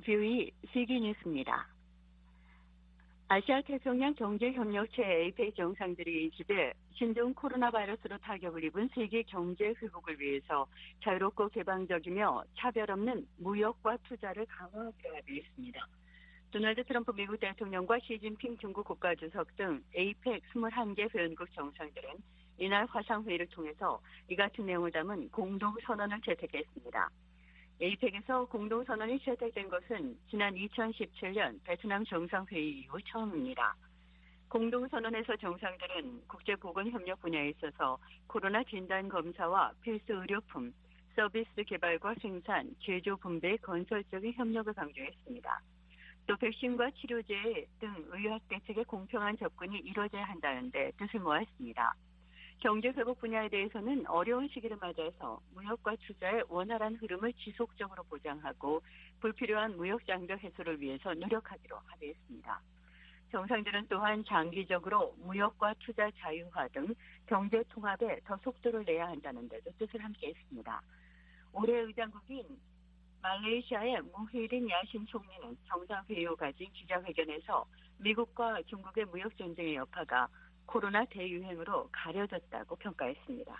VOA 세계 뉴스입니다. 아시아 태평양 경제협력체 APEC 정상들이 20일 신종 코로나 바이러스로 타격을 입은 세계 경제 회복을 위해서 자유롭고 개방적이며 차별 없는 무역과 투자를 강화하기로 합의했습니다. 도널드 트럼프 미국 대통령과 시진핑 중국 국가주석 등 APEC 21개 회원국 정상들은 이날 화상회의를 통해서 이 같은 내용을 담은 공동선언을 채택했습니다. APEC에서 공동선언이 채택된 것은 지난 2017년 베트남 정상회의 이후 처음입니다. 공동선언에서 정상들은 국제보건협력 분야에 있어서 코로나 진단검사와 필수 의료품, 서비스 개발과 생산, 제조 분배의 건설적인 협력을 강조했습니다. 또 백신과 치료제 등 의학 대책의 공평한 접근이 이루어져야 한다는 데 뜻을 모았습니다. 경제 회복 분야에 대해서는 어려운 시기를 맞아서 무역과 투자의 원활한 흐름을 지속적으로 보장하고 불필요한 무역 장벽 해소를 위해서 노력하기로 합의했습니다. 정상들은 또한 장기적으로 무역과 투자 자유화 등 경제 통합에 더 속도를 내야 한다는 데도 뜻을 함께했습니다. 올해 의장국인 말레이시아의 무히딘 야신 총리는 정상회의 후 가진 기자회견에서 미국과 중국의 무역 전쟁의 여파가 코로나 대유행으로 가려졌다고 평가했습니다.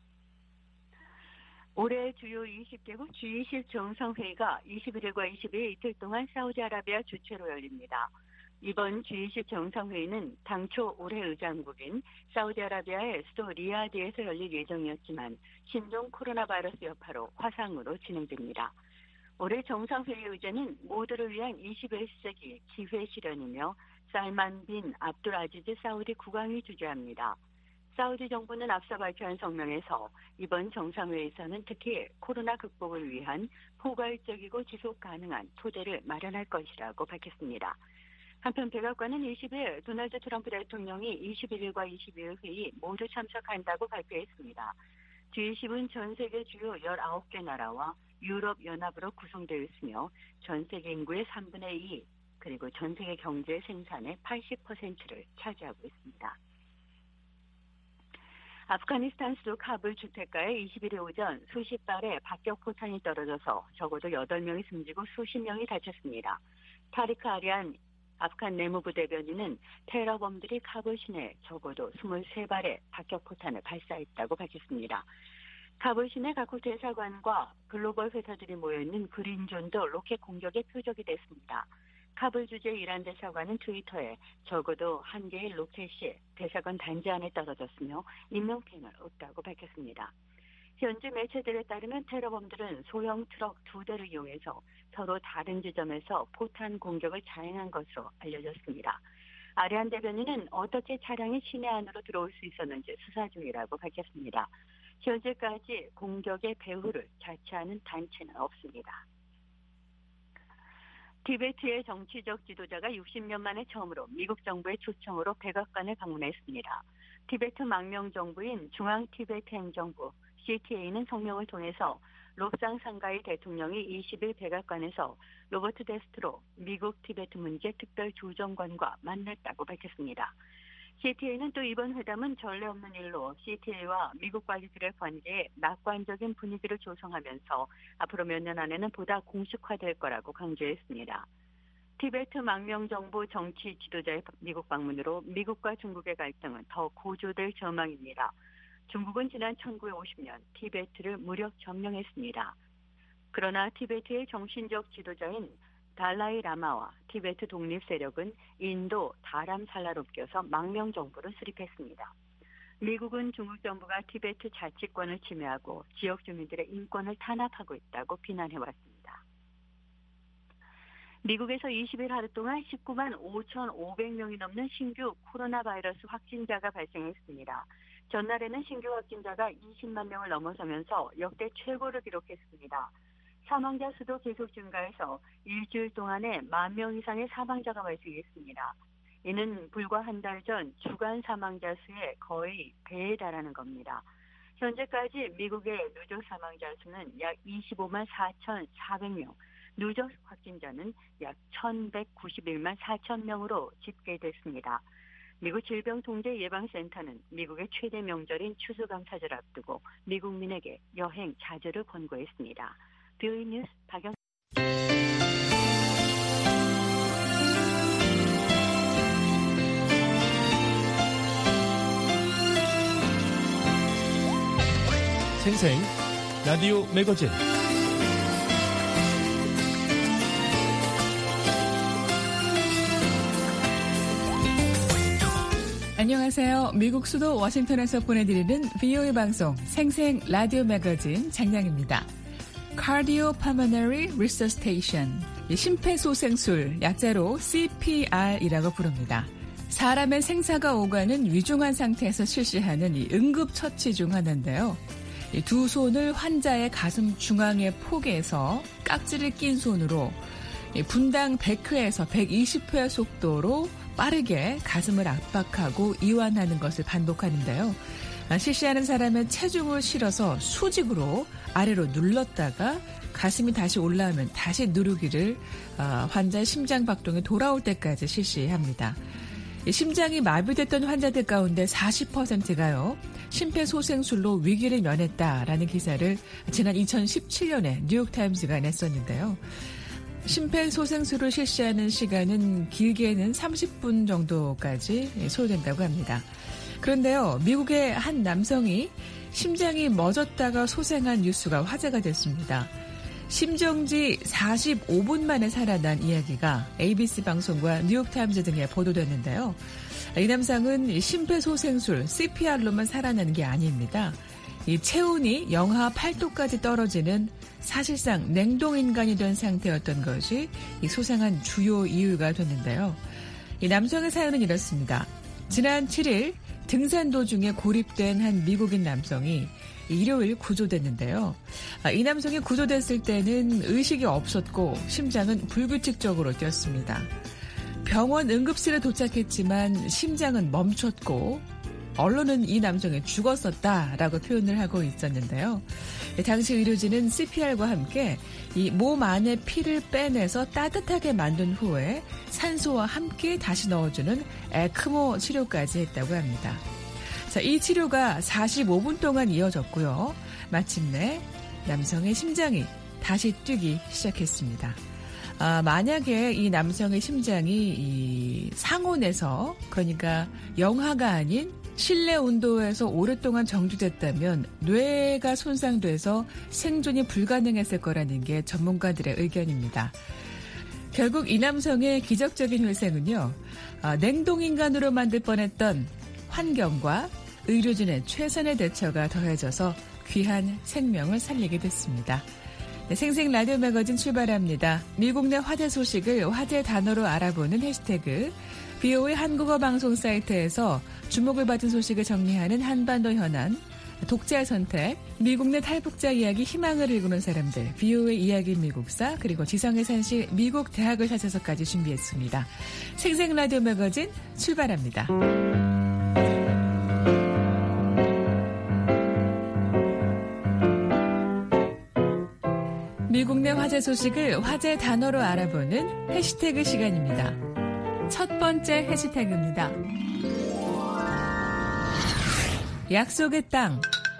올해 주요 20개국 G20 정상회의가 21일과 22일 이틀 동안 사우디아라비아 주최로 열립니다. 이번 G20 정상회의는 당초 올해 의장국인 사우디아라비아의 수도 리야드에서 열릴 예정이었지만 신종 코로나 바이러스 여파로 화상으로 진행됩니다. 올해 정상회의 의제는 모두를 위한 21세기 기회 실현이며 살만 빈 압둘 아지즈 사우디 국왕이 주재합니다. 사우디 정부는 앞서 발표한 성명에서 이번 정상회의에서는 특히 코로나 극복을 위한 포괄적이고 지속 가능한 토대를 마련할 것이라고 밝혔습니다. 한편 백악관은 20일 도널드 트럼프 대통령이 21일과 22일 회의 모두 참석한다고 발표했습니다. G20은 전 세계 주요 19개 나라와 유럽연합으로 구성되어 있으며 전 세계 인구의 3분의 2, 그리고 전 세계 경제 생산의 80%를 차지하고 있습니다. 아프가니스탄 수도 카불 주택가에 21일 오전 수십 발의 박격포탄이 떨어져서 적어도 8명이 숨지고 수십 명이 다쳤습니다. 타리크 아리안 아프간 내무부 대변인은 테러범들이 카불 시내에 적어도 23발의 박격포탄을 발사했다고 밝혔습니다. 카불 시내 각국 대사관과 글로벌 회사들이 모여있는 그린존도 로켓 공격의 표적이 됐습니다. 카불 주재 이란 대사관은 트위터에 적어도 한 개의 로켓이 대사관 단지 안에 떨어졌으며 인명피해는 없다고 밝혔습니다. 현지 매체들에 따르면 테러범들은 소형 트럭 2대를 이용해서 서로 다른 지점에서 포탄 공격을 자행한 것으로 알려졌습니다. 아리안 대변인은 어떻게 차량이 시내 안으로 들어올 수 있었는지 수사 중이라고 밝혔습니다. 현재까지 공격의 배후를 자처하는 단체는 없습니다. 티베트의 정치적 지도자가 60년 만에 처음으로 미국 정부의 초청으로 백악관을 방문했습니다. 티베트 망명 정부인 중앙 티베트 행정부 CTA는 성명을 통해서 롭상 상가이 대통령이 20일 백악관에서 로버트 데스트로 미국 티베트 문제 특별 조정관과 만났다고 밝혔습니다. CTA는 또 이번 회담은 전례 없는 일로 CTA와 미국 관리들의 관계에 낙관적인 분위기를 조성하면서 앞으로 몇 년 안에는 보다 공식화될 거라고 강조했습니다. 티베트 망명정부 정치 지도자의 미국 방문으로 미국과 중국의 갈등은 더 고조될 전망입니다. 중국은 지난 1950년 티베트를 무력 점령했습니다. 그러나 티베트의 정신적 지도자인 달라이 라마와 티베트 독립 세력은 인도 다람살라로 껴서 망명 정부를 수립했습니다. 미국은 중국 정부가 티베트 자치권을 침해하고 지역 주민들의 인권을 탄압하고 있다고 비난해왔습니다. 미국에서 20일 하루 동안 19만 5,500명이 넘는 신규 코로나 바이러스 확진자가 발생했습니다. 전날에는 신규 확진자가 20만 명을 넘어서면서 역대 최고를 기록했습니다. 사망자 수도 계속 증가해서 일주일 동안에 10,000명 이상의 사망자가 발생했습니다. 이는 불과 한 달 전 주간 사망자 수의 거의 배에 달하는 겁니다. 현재까지 미국의 누적 사망자 수는 약 25만 4,400명, 누적 확진자는 약 1,191만 4천 명으로 집계됐습니다. 미국 질병통제예방센터는 미국의 최대 명절인 추수감사절 앞두고 미국민에게 여행 자제를 권고했습니다. VOA 뉴스 박영 생생 라디오 매거진. 안녕하세요. 미국 수도 워싱턴에서 보내드리는 VOA 방송 생생 라디오 매거진 장량입니다. Cardiopulmonary Resuscitation, 심폐소생술, 약자로 CPR이라고 부릅니다. 사람의 생사가 오가는 위중한 상태에서 실시하는 이 응급처치 중 하나인데요. 이 두 손을 환자의 가슴 중앙에 포개서 깍지를 낀 손으로 분당 100회에서 120회 속도로 빠르게 가슴을 압박하고 이완하는 것을 반복하는데요. 실시하는 사람의 체중을 실어서 수직으로 아래로 눌렀다가 가슴이 다시 올라오면 다시 누르기를 환자의 심장 박동이 돌아올 때까지 실시합니다. 심장이 마비됐던 환자들 가운데 40%가요. 심폐소생술로 위기를 면했다라는 기사를 지난 2017년에 뉴욕타임스가 냈었는데요. 심폐소생술을 실시하는 시간은 길게는 30분 정도까지 소요된다고 합니다. 그런데요, 미국의 한 남성이 심장이 멎었다가 소생한 뉴스가 화제가 됐습니다. 심정지 45분 만에 살아난 이야기가 ABC 방송과 뉴욕타임즈 등에 보도됐는데요. 이 남성은 심폐소생술 CPR로만 살아나는 게 아닙니다. 이 체온이 영하 8도까지 떨어지는 사실상 냉동인간이 된 상태였던 것이 이 소생한 주요 이유가 됐는데요. 이 남성의 사연은 이렇습니다. 지난 7일 등산 도중에 고립된 한 미국인 남성이 일요일 구조됐는데요. 이 남성이 구조됐을 때는 의식이 없었고 심장은 불규칙적으로 뛰었습니다. 병원 응급실에 도착했지만 심장은 멈췄고 언론은 이 남성이 죽었었다라고 표현을 하고 있었는데요. 당시 의료진은 CPR과 함께 이 몸 안에 피를 빼내서 따뜻하게 만든 후에 산소와 함께 다시 넣어주는 에크모 치료까지 했다고 합니다. 자, 이 치료가 45분 동안 이어졌고요. 마침내 남성의 심장이 다시 뛰기 시작했습니다. 만약에 이 남성의 심장이 이 상온에서, 그러니까 영하가 아닌 실내 온도에서 오랫동안 정지됐다면 뇌가 손상돼서 생존이 불가능했을 거라는 게 전문가들의 의견입니다. 결국 이 남성의 기적적인 회생은요, 냉동인간으로 만들 뻔했던 환경과 의료진의 최선의 대처가 더해져서 귀한 생명을 살리게 됐습니다. 네, 생생 라디오 매거진 출발합니다. 미국 내 화제 소식을 화제 단어로 알아보는 해시태그 VOA 한국어 방송 사이트에서 주목을 받은 소식을 정리하는 한반도 현안, 독자의 선택, 미국 내 탈북자 이야기 희망을 일구는 사람들, VOA 이야기 미국사, 그리고 지성의 산실 미국 대학을 찾아서까지 준비했습니다. 생생 라디오 매거진 출발합니다. 미국 내 화제 소식을 화제 단어로 알아보는 해시태그 시간입니다. 첫 번째 해시태그입니다. 약속의 땅.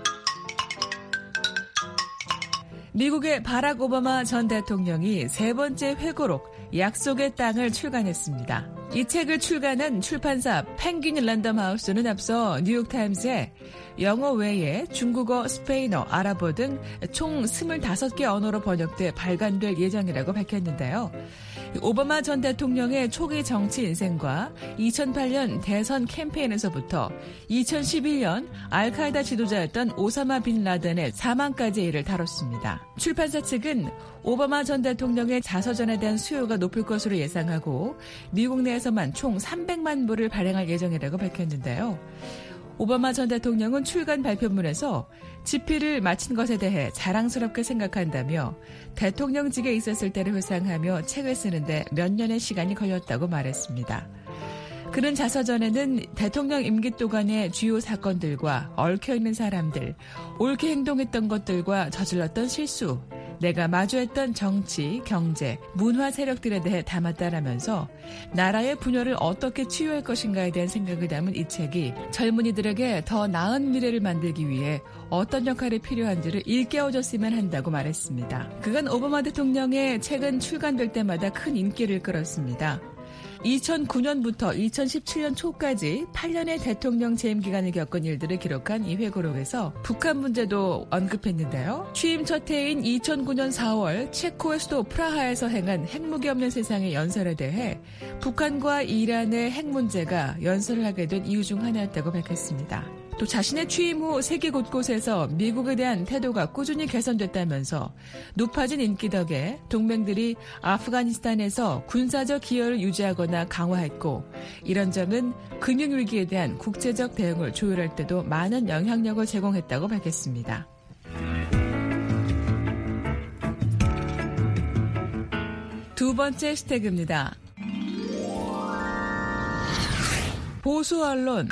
미국의 바락 오바마 전 대통령이 세 번째 회고록 약속의 땅을 출간했습니다. 이 책을 출간한 출판사 펭귄 랜덤하우스는 앞서 뉴욕타임스에 영어 외에 중국어, 스페인어, 아랍어 등 총 25개 언어로 번역돼 발간될 예정이라고 밝혔는데요. 오바마 전 대통령의 초기 정치 인생과 2008년 대선 캠페인에서부터 2011년 알카에다 지도자였던 오사마 빈 라덴의 사망까지 이를 다뤘습니다. 출판사 측은 오바마 전 대통령의 자서전에 대한 수요가 높을 것으로 예상하고 미국 내에서만 총 300만 부를 발행할 예정이라고 밝혔는데요. 오바마 전 대통령은 출간 발표문에서 집필을 마친 것에 대해 자랑스럽게 생각한다며 대통령직에 있었을 때를 회상하며 책을 쓰는데 몇 년의 시간이 걸렸다고 말했습니다. 그는 자서전에는 대통령 임기 동안의 주요 사건들과 얽혀있는 사람들, 옳게 행동했던 것들과 저질렀던 실수, 내가 마주했던 정치, 경제, 문화 세력들에 대해 담았다라면서 나라의 분열을 어떻게 치유할 것인가에 대한 생각을 담은 이 책이 젊은이들에게 더 나은 미래를 만들기 위해 어떤 역할이 필요한지를 일깨워줬으면 한다고 말했습니다. 그간 오바마 대통령의 책은 출간될 때마다 큰 인기를 끌었습니다. 2009년부터 2017년 초까지 8년의 대통령 재임 기간을 겪은 일들을 기록한 이 회고록에서 북한 문제도 언급했는데요. 취임 첫 해인 2009년 4월 체코의 수도 프라하에서 행한 핵무기 없는 세상의 연설에 대해 북한과 이란의 핵 문제가 연설을 하게 된 이유 중 하나였다고 밝혔습니다. 또 자신의 취임 후 세계 곳곳에서 미국에 대한 태도가 꾸준히 개선됐다면서 높아진 인기 덕에 동맹들이 아프가니스탄에서 군사적 기여를 유지하거나 강화했고 이런 점은 금융위기에 대한 국제적 대응을 조율할 때도 많은 영향력을 제공했다고 밝혔습니다. 두 번째 해시태그입니다. 보수 언론.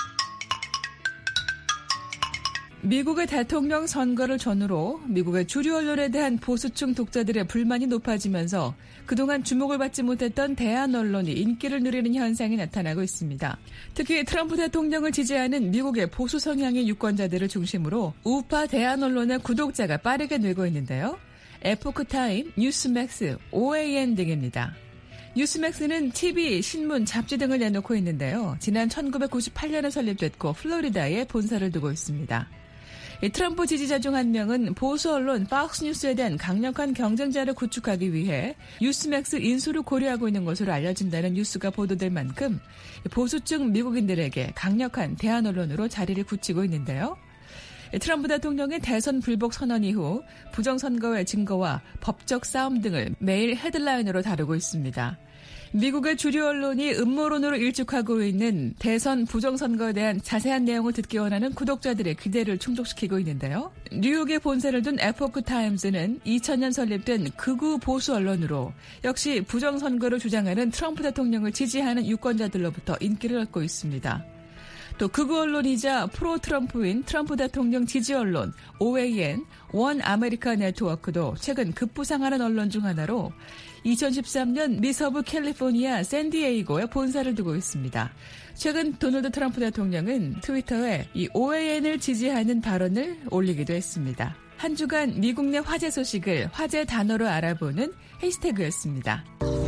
미국의 대통령 선거를 전후로 미국의 주류 언론에 대한 보수층 독자들의 불만이 높아지면서 그동안 주목을 받지 못했던 대한 언론이 인기를 누리는 현상이 나타나고 있습니다. 특히 트럼프 대통령을 지지하는 미국의 보수 성향의 유권자들을 중심으로 우파 대한 언론의 구독자가 빠르게 늘고 있는데요. 에포크타임, 뉴스맥스, OAN 등입니다. 뉴스맥스는 TV, 신문, 잡지 등을 내놓고 있는데요. 지난 1998년에 설립됐고 플로리다에 본사를 두고 있습니다. 트럼프 지지자 중 한 명은 보수 언론 폭스뉴스에 대한 강력한 경쟁자를 구축하기 위해 뉴스맥스 인수를 고려하고 있는 것으로 알려진다는 뉴스가 보도될 만큼 보수층 미국인들에게 강력한 대한 언론으로 자리를 굳히고 있는데요. 트럼프 대통령의 대선 불복 선언 이후 부정선거의 증거와 법적 싸움 등을 매일 헤드라인으로 다루고 있습니다. 미국의 주류 언론이 음모론으로 일축하고 있는 대선 부정선거에 대한 자세한 내용을 듣기 원하는 구독자들의 기대를 충족시키고 있는데요. 뉴욕에 본사를 둔 에포크타임즈는 2000년 설립된 극우 보수 언론으로 역시 부정선거를 주장하는 트럼프 대통령을 지지하는 유권자들로부터 인기를 얻고 있습니다. 또 극우 언론이자 프로 트럼프인 트럼프 대통령 지지 언론 OAN, 원 아메리카 네트워크도 최근 급부상하는 언론 중 하나로 2013년 미서부 캘리포니아 샌디에이고에 본사를 두고 있습니다. 최근 도널드 트럼프 대통령은 트위터에 이 OAN을 지지하는 발언을 올리기도 했습니다. 한 주간 미국 내 화제 소식을 화제 단어로 알아보는 해시태그였습니다.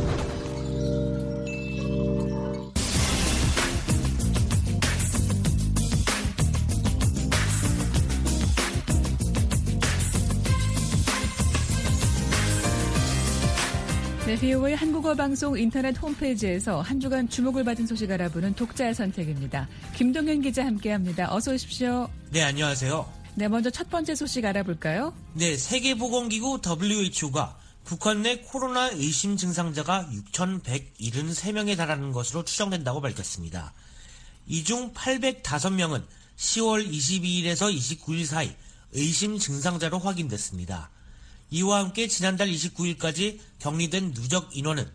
네, VOA 한국어 방송 인터넷 홈페이지에서 한 주간 주목을 받은 소식 알아보는 독자의 선택입니다. 김동현 기자 함께합니다. 어서 오십시오. 네, 안녕하세요. 네, 먼저 첫 번째 소식 알아볼까요? 네, 세계보건기구 WHO가 북한 내 코로나 의심 증상자가 6,173명에 달하는 것으로 추정된다고 밝혔습니다. 이 중 805명은 10월 22일에서 29일 사이 의심 증상자로 확인됐습니다. 이와 함께 지난달 29일까지 격리된 누적 인원은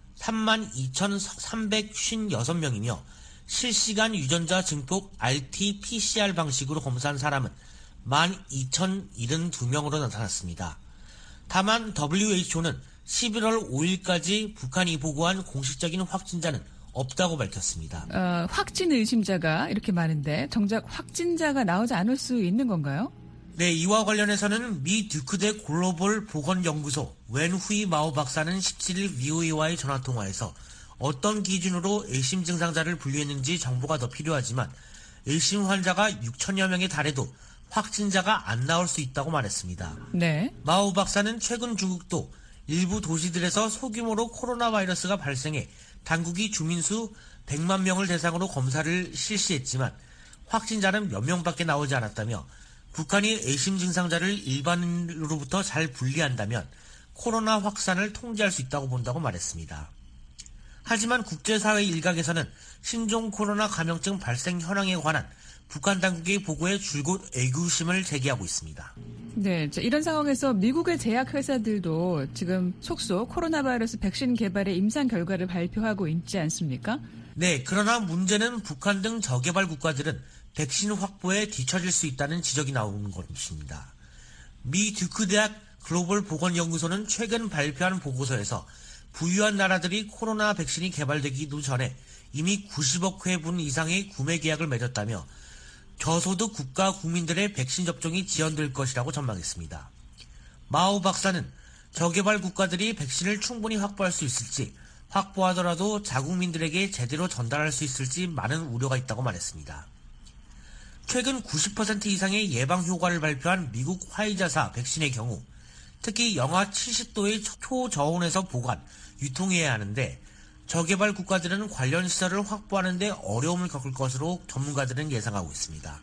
32,356명이며 실시간 유전자 증폭 RT-PCR 방식으로 검사한 사람은 12,072명으로 나타났습니다. 다만 WHO는 11월 5일까지 북한이 보고한 공식적인 확진자는 없다고 밝혔습니다. 확진 의심자가 이렇게 많은데 정작 확진자가 나오지 않을 수 있는 건가요? 네, 이와 관련해서는 미 듀크대 글로벌 보건연구소 웬후이 마오 박사는 17일 VOA와의 전화통화에서 어떤 기준으로 의심 증상자를 분류했는지 정보가 더 필요하지만 의심 환자가 6천여 명에 달해도 확진자가 안 나올 수 있다고 말했습니다. 네. 마오 박사는 최근 중국도 일부 도시들에서 소규모로 코로나 바이러스가 발생해 당국이 주민수 100만 명을 대상으로 검사를 실시했지만 확진자는 몇 명밖에 나오지 않았다며 북한이 의심 증상자를 일반인으로부터 잘 분리한다면 코로나 확산을 통제할 수 있다고 본다고 말했습니다. 하지만 국제사회 일각에서는 신종 코로나 감염증 발생 현황에 관한 북한 당국의 보고에 줄곧 의구심을 제기하고 있습니다. 네, 이런 상황에서 미국의 제약회사들도 지금 속속 코로나 바이러스 백신 개발의 임상 결과를 발표하고 있지 않습니까? 네, 그러나 문제는 북한 등 저개발 국가들은 백신 확보에 뒤처질 수 있다는 지적이 나오는 것입니다. 미 듀크 대학 글로벌 보건연구소는 최근 발표한 보고서에서 부유한 나라들이 코로나 백신이 개발되기도 전에 이미 90억 회분 이상의 구매 계약을 맺었다며 저소득 국가 국민들의 백신 접종이 지연될 것이라고 전망했습니다. 마오 박사는 저개발 국가들이 백신을 충분히 확보할 수 있을지 확보하더라도 자국민들에게 제대로 전달할 수 있을지 많은 우려가 있다고 말했습니다. 최근 90% 이상의 예방 효과를 발표한 미국 화이자사 백신의 경우 특히 영하 70도의 초저온에서 보관, 유통해야 하는데 저개발 국가들은 관련 시설을 확보하는 데 어려움을 겪을 것으로 전문가들은 예상하고 있습니다.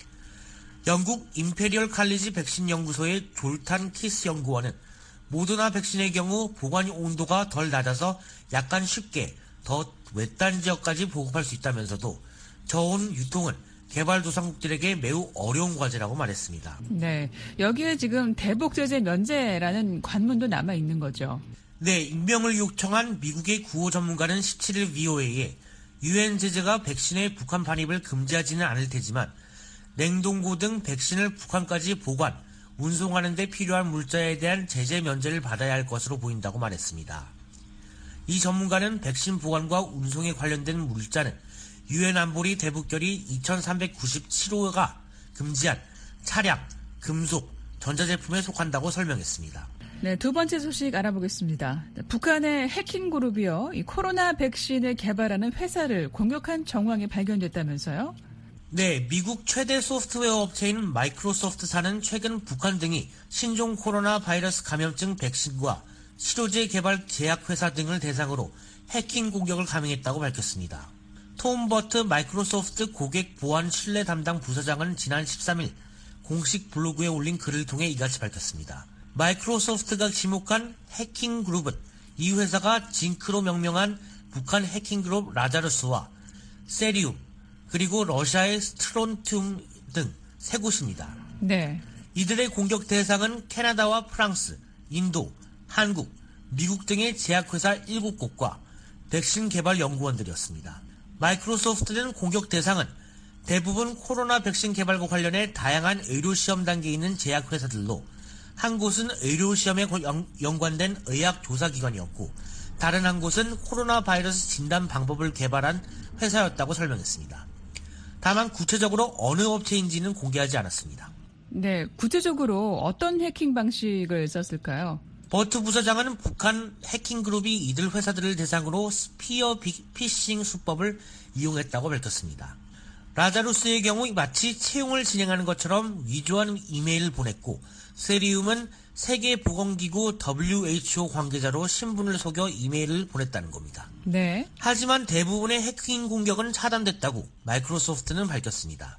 영국 임페리얼 칼리지 백신 연구소의 졸탄 키스 연구원은 모더나 백신의 경우 보관 온도가 덜 낮아서 약간 쉽게 더 외딴 지역까지 보급할 수 있다면서도 저온 유통은 개발도상국들에게 매우 어려운 과제라고 말했습니다. 네, 여기에 지금 대북 제재 면제라는 관문도 남아 있는 거죠. 네, 임명을 요청한 미국의 구호 전문가는 17일 VOA에 유엔 제재가 백신의 북한 반입을 금지하지는 않을 테지만 냉동고 등 백신을 북한까지 보관, 운송하는 데 필요한 물자에 대한 제재 면제를 받아야 할 것으로 보인다고 말했습니다. 이 전문가는 백신 보관과 운송에 관련된 물자는 유엔 안보리 대북결의 2397호가 금지한 차량, 금속, 전자제품에 속한다고 설명했습니다. 네, 두 번째 소식 알아보겠습니다. 북한의 해킹 그룹이요, 이 코로나 백신을 개발하는 회사를 공격한 정황이 발견됐다면서요? 네, 미국 최대 소프트웨어 업체인 마이크로소프트사는 최근 북한 등이 신종 코로나 바이러스 감염증 백신과 치료제 개발 제약회사 등을 대상으로 해킹 공격을 감행했다고 밝혔습니다. 톰 버트 마이크로소프트 고객 보안 신뢰 담당 부서장은 지난 13일 공식 블로그에 올린 글을 통해 이같이 밝혔습니다. 마이크로소프트가 지목한 해킹 그룹은 이 회사가 징크로 명명한 북한 해킹 그룹 라자루스와 세리움, 그리고 러시아의 스트론튬 등 세 곳입니다. 네. 이들의 공격 대상은 캐나다와 프랑스, 인도, 한국, 미국 등의 제약회사 7곳과 백신 개발 연구원들이었습니다. 마이크로소프트는 공격 대상은 대부분 코로나 백신 개발과 관련해 다양한 의료시험 단계에 있는 제약회사들로 한 곳은 의료시험에 연관된 의학조사기관이었고 다른 한 곳은 코로나 바이러스 진단 방법을 개발한 회사였다고 설명했습니다. 다만 구체적으로 어느 업체인지는 공개하지 않았습니다. 네, 구체적으로 어떤 해킹 방식을 썼을까요? 버트 부서장은 북한 해킹 그룹이 이들 회사들을 대상으로 스피어 피싱 수법을 이용했다고 밝혔습니다. 라자루스의 경우 마치 채용을 진행하는 것처럼 위조한 이메일을 보냈고 세리움은 세계보건기구 WHO 관계자로 신분을 속여 이메일을 보냈다는 겁니다. 네. 하지만 대부분의 해킹 공격은 차단됐다고 마이크로소프트는 밝혔습니다.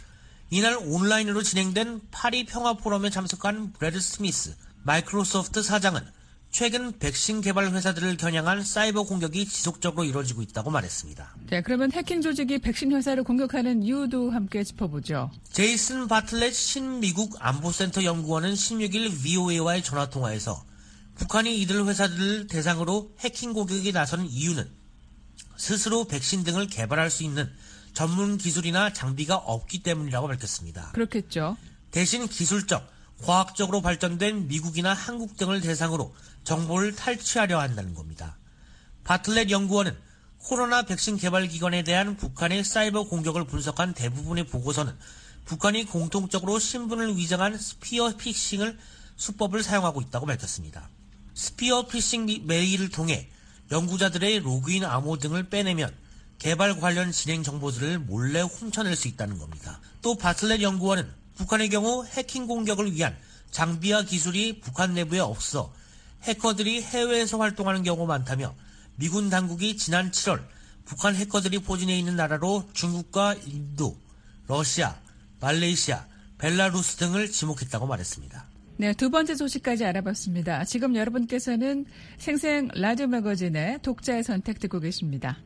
이날 온라인으로 진행된 파리 평화포럼에 참석한 브래드 스미스 마이크로소프트 사장은 최근 백신 개발 회사들을 겨냥한 사이버 공격이 지속적으로 이루어지고 있다고 말했습니다. 네, 그러면 해킹 조직이 백신 회사를 공격하는 이유도 함께 짚어보죠. 제이슨 바틀렛 신미국 안보센터 연구원은 16일 VOA와의 전화통화에서 북한이 이들 회사들을 대상으로 해킹 공격에 나선 이유는 스스로 백신 등을 개발할 수 있는 전문 기술이나 장비가 없기 때문이라고 밝혔습니다. 그렇겠죠. 대신 기술적, 과학적으로 발전된 미국이나 한국 등을 대상으로 정보를 탈취하려 한다는 겁니다. 바틀렛 연구원은 코로나 백신 개발 기관에 대한 북한의 사이버 공격을 분석한 대부분의 보고서는 북한이 공통적으로 신분을 위장한 스피어 피싱을 수법을 사용하고 있다고 밝혔습니다. 스피어 피싱 메일을 통해 연구자들의 로그인 암호 등을 빼내면 개발 관련 진행 정보들을 몰래 훔쳐낼 수 있다는 겁니다. 또 바틀렛 연구원은 북한의 경우 해킹 공격을 위한 장비와 기술이 북한 내부에 없어 해커들이 해외에서 활동하는 경우가 많다며 미군 당국이 지난 7월 북한 해커들이 포진해 있는 나라로 중국과 인도, 러시아, 말레이시아, 벨라루스 등을 지목했다고 말했습니다. 네, 두 번째 소식까지 알아봤습니다. 지금 여러분께서는 생생 라디오 매거진의 독자의 선택 듣고 계십니다.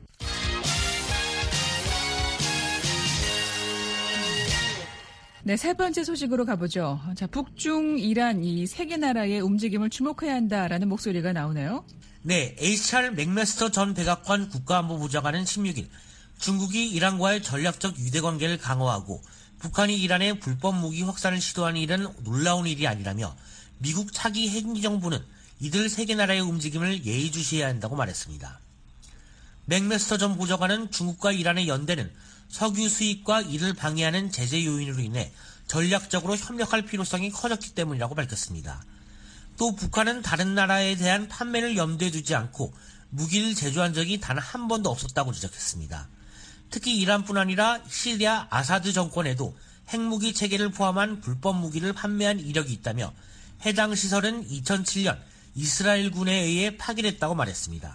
네, 세 번째 소식으로 가보죠. 자, 북중, 이란 이 세 개 나라의 움직임을 주목해야 한다라는 목소리가 나오네요. 네, HR 맥메스터 전 백악관 국가안보부 장관은 16일 중국이 이란과의 전략적 유대관계를 강화하고 북한이 이란의 불법 무기 확산을 시도하는 일은 놀라운 일이 아니라며 미국 차기 행정부는 이들 세 개 나라의 움직임을 예의주시해야 한다고 말했습니다. 맥메스터 전 부장관은 중국과 이란의 연대는 석유 수입과 이를 방해하는 제재 요인으로 인해 전략적으로 협력할 필요성이 커졌기 때문이라고 밝혔습니다. 또 북한은 다른 나라에 대한 판매를 염두에 두지 않고 무기를 제조한 적이 단 한 번도 없었다고 지적했습니다. 특히 이란뿐 아니라 시리아 아사드 정권에도 핵무기 체계를 포함한 불법 무기를 판매한 이력이 있다며 해당 시설은 2007년 이스라엘군에 의해 파괴됐다고 말했습니다.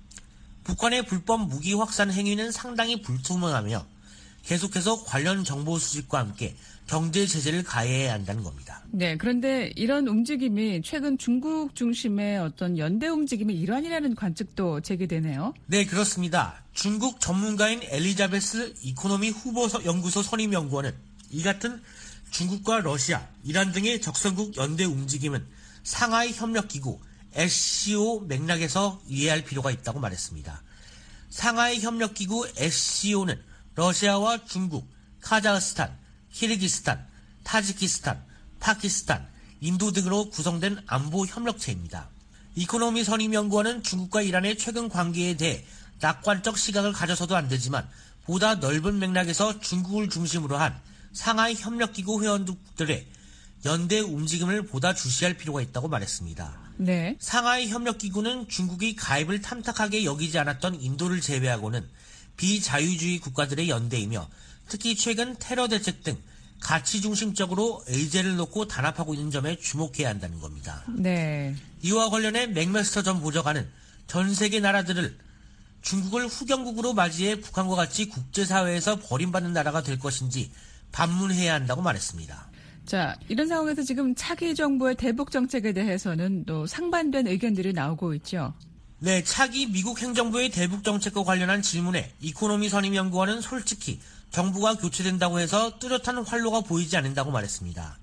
북한의 불법 무기 확산 행위는 상당히 불투명하며 계속해서 관련 정보 수집과 함께 경제 제재를 가해야 한다는 겁니다. 네, 그런데 이런 움직임이 최근 중국 중심의 어떤 연대 움직임의 일환이라는 관측도 제기되네요. 네, 그렇습니다. 중국 전문가인 엘리자베스 이코노미 후보 연구소 선임 연구원은 이 같은 중국과 러시아, 이란 등의 적선국 연대 움직임은 상하이 협력기구 SCO 맥락에서 이해할 필요가 있다고 말했습니다. 상하이 협력기구 SCO는 러시아와 중국, 카자흐스탄, 키르기스탄, 타지키스탄, 파키스탄, 인도 등으로 구성된 안보 협력체입니다. 이코노미 선임연구원은 중국과 이란의 최근 관계에 대해 낙관적 시각을 가져서도 안 되지만 보다 넓은 맥락에서 중국을 중심으로 한 상하이 협력기구 회원국들의 연대 움직임을 보다 주시할 필요가 있다고 말했습니다. 네. 상하이 협력기구는 중국이 가입을 탐탁하게 여기지 않았던 인도를 제외하고는 비자유주의 국가들의 연대이며 특히 최근 테러 대책 등 가치 중심적으로 의제를 놓고 단합하고 있는 점에 주목해야 한다는 겁니다. 네. 이와 관련해 맥메스터 전 보좌관은 전 세계 나라들을 중국을 후견국으로 맞이해 북한과 같이 국제사회에서 버림받는 나라가 될 것인지 반문해야 한다고 말했습니다. 자, 이런 상황에서 지금 차기 정부의 대북 정책에 대해서는 또 상반된 의견들이 나오고 있죠. 네, 차기 미국 행정부의 대북 정책과 관련한 질문에 이코노미 선임연구원은 솔직히 정부가 교체된다고 해서 뚜렷한 활로가 보이지 않는다고 말했습니다.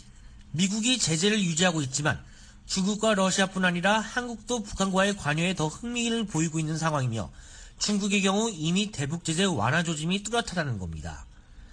미국이 제재를 유지하고 있지만 중국과 러시아뿐 아니라 한국도 북한과의 관여에 더 흥미를 보이고 있는 상황이며 중국의 경우 이미 대북 제재 완화 조짐이 뚜렷하다는 겁니다.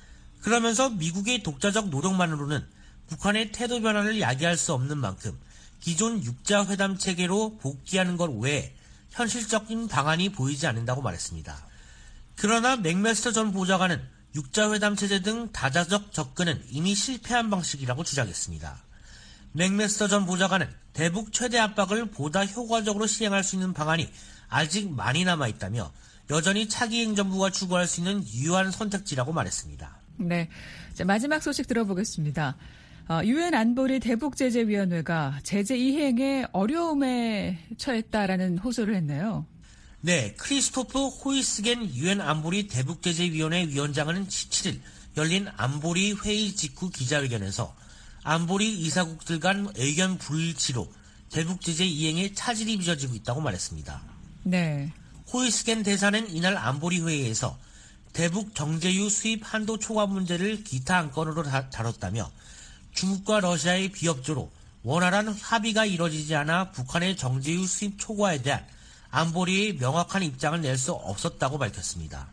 그러면서 미국의 독자적 노력만으로는 북한의 태도 변화를 야기할 수 없는 만큼 기존 육자회담 체계로 복귀하는 것 외에 현실적인 방안이 보이지 않는다고 말했습니다. 그러나 맥메스터 전 보좌관은 육자회담 체제 등 다자적 접근은 이미 실패한 방식이라고 주장했습니다. 맥메스터 전 보좌관은 대북 최대 압박을 보다 효과적으로 시행할 수 있는 방안이 아직 많이 남아있다며 여전히 차기 행정부가 추구할 수 있는 유효한 선택지라고 말했습니다. 네, 자, 마지막 소식 들어보겠습니다. 유엔 안보리 대북제재위원회가 제재 이행에 어려움에 처했다라는 호소를 했네요. 네, 크리스토프 호이스겐 유엔 안보리 대북제재위원회 위원장은 17일 열린 안보리 회의 직후 기자회견에서 안보리 이사국들 간 의견 불일치로 대북제재 이행에 차질이 빚어지고 있다고 말했습니다. 네. 호이스겐 대사는 이날 안보리 회의에서 대북 정제유 수입 한도 초과 문제를 기타 안건으로 다뤘다며 중국과 러시아의 비협조로 원활한 합의가 이뤄지지 않아 북한의 정제유 수입 초과에 대한 안보리의 명확한 입장을 낼 수 없었다고 밝혔습니다.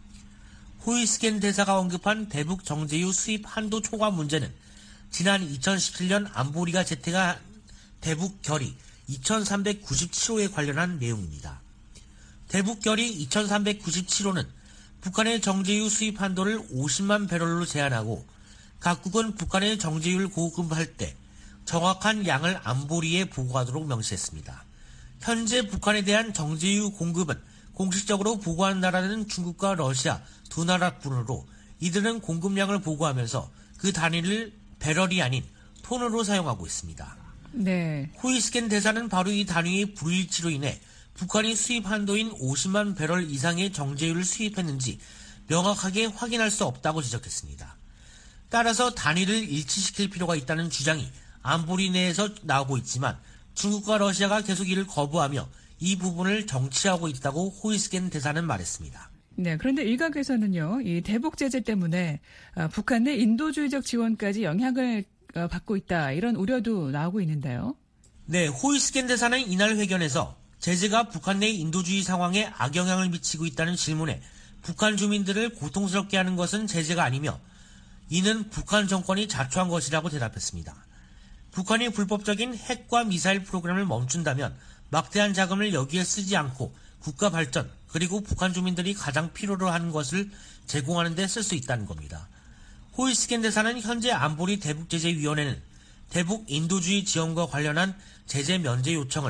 호이스겐 대사가 언급한 대북 정제유 수입 한도 초과 문제는 지난 2017년 안보리가 채택한 대북 결의 2397호에 관련한 내용입니다. 대북 결의 2397호는 북한의 정제유 수입 한도를 50만 배럴로 제한하고 각국은 북한의 정제유를 공급할 때 정확한 양을 안보리에 보고하도록 명시했습니다. 현재 북한에 대한 정제유 공급은 공식적으로 보고하는 나라는 중국과 러시아 두 나라뿐으로 이들은 공급량을 보고하면서 그 단위를 배럴이 아닌 톤으로 사용하고 있습니다. 네. 호이스겐 대사는 바로 이 단위의 불일치로 인해 북한이 수입 한도인 50만 배럴 이상의 정제유를 수입했는지 명확하게 확인할 수 없다고 지적했습니다. 따라서 단위를 일치시킬 필요가 있다는 주장이 안보리 내에서 나오고 있지만 중국과 러시아가 계속 이를 거부하며 이 부분을 정치하고 있다고 호이스겐 대사는 말했습니다. 네, 그런데 일각에서는요, 이 대북 제재 때문에 북한 내 인도주의적 지원까지 영향을 받고 있다, 이런 우려도 나오고 있는데요. 네, 호이스겐 대사는 이날 회견에서 제재가 북한 내 인도주의 상황에 악영향을 미치고 있다는 질문에 북한 주민들을 고통스럽게 하는 것은 제재가 아니며 이는 북한 정권이 자초한 것이라고 대답했습니다. 북한이 불법적인 핵과 미사일 프로그램을 멈춘다면 막대한 자금을 여기에 쓰지 않고 국가 발전 그리고 북한 주민들이 가장 필요로 하는 것을 제공하는 데 쓸 수 있다는 겁니다. 호이스겐 대사는 현재 안보리 대북제재위원회는 대북 인도주의 지원과 관련한 제재 면제 요청을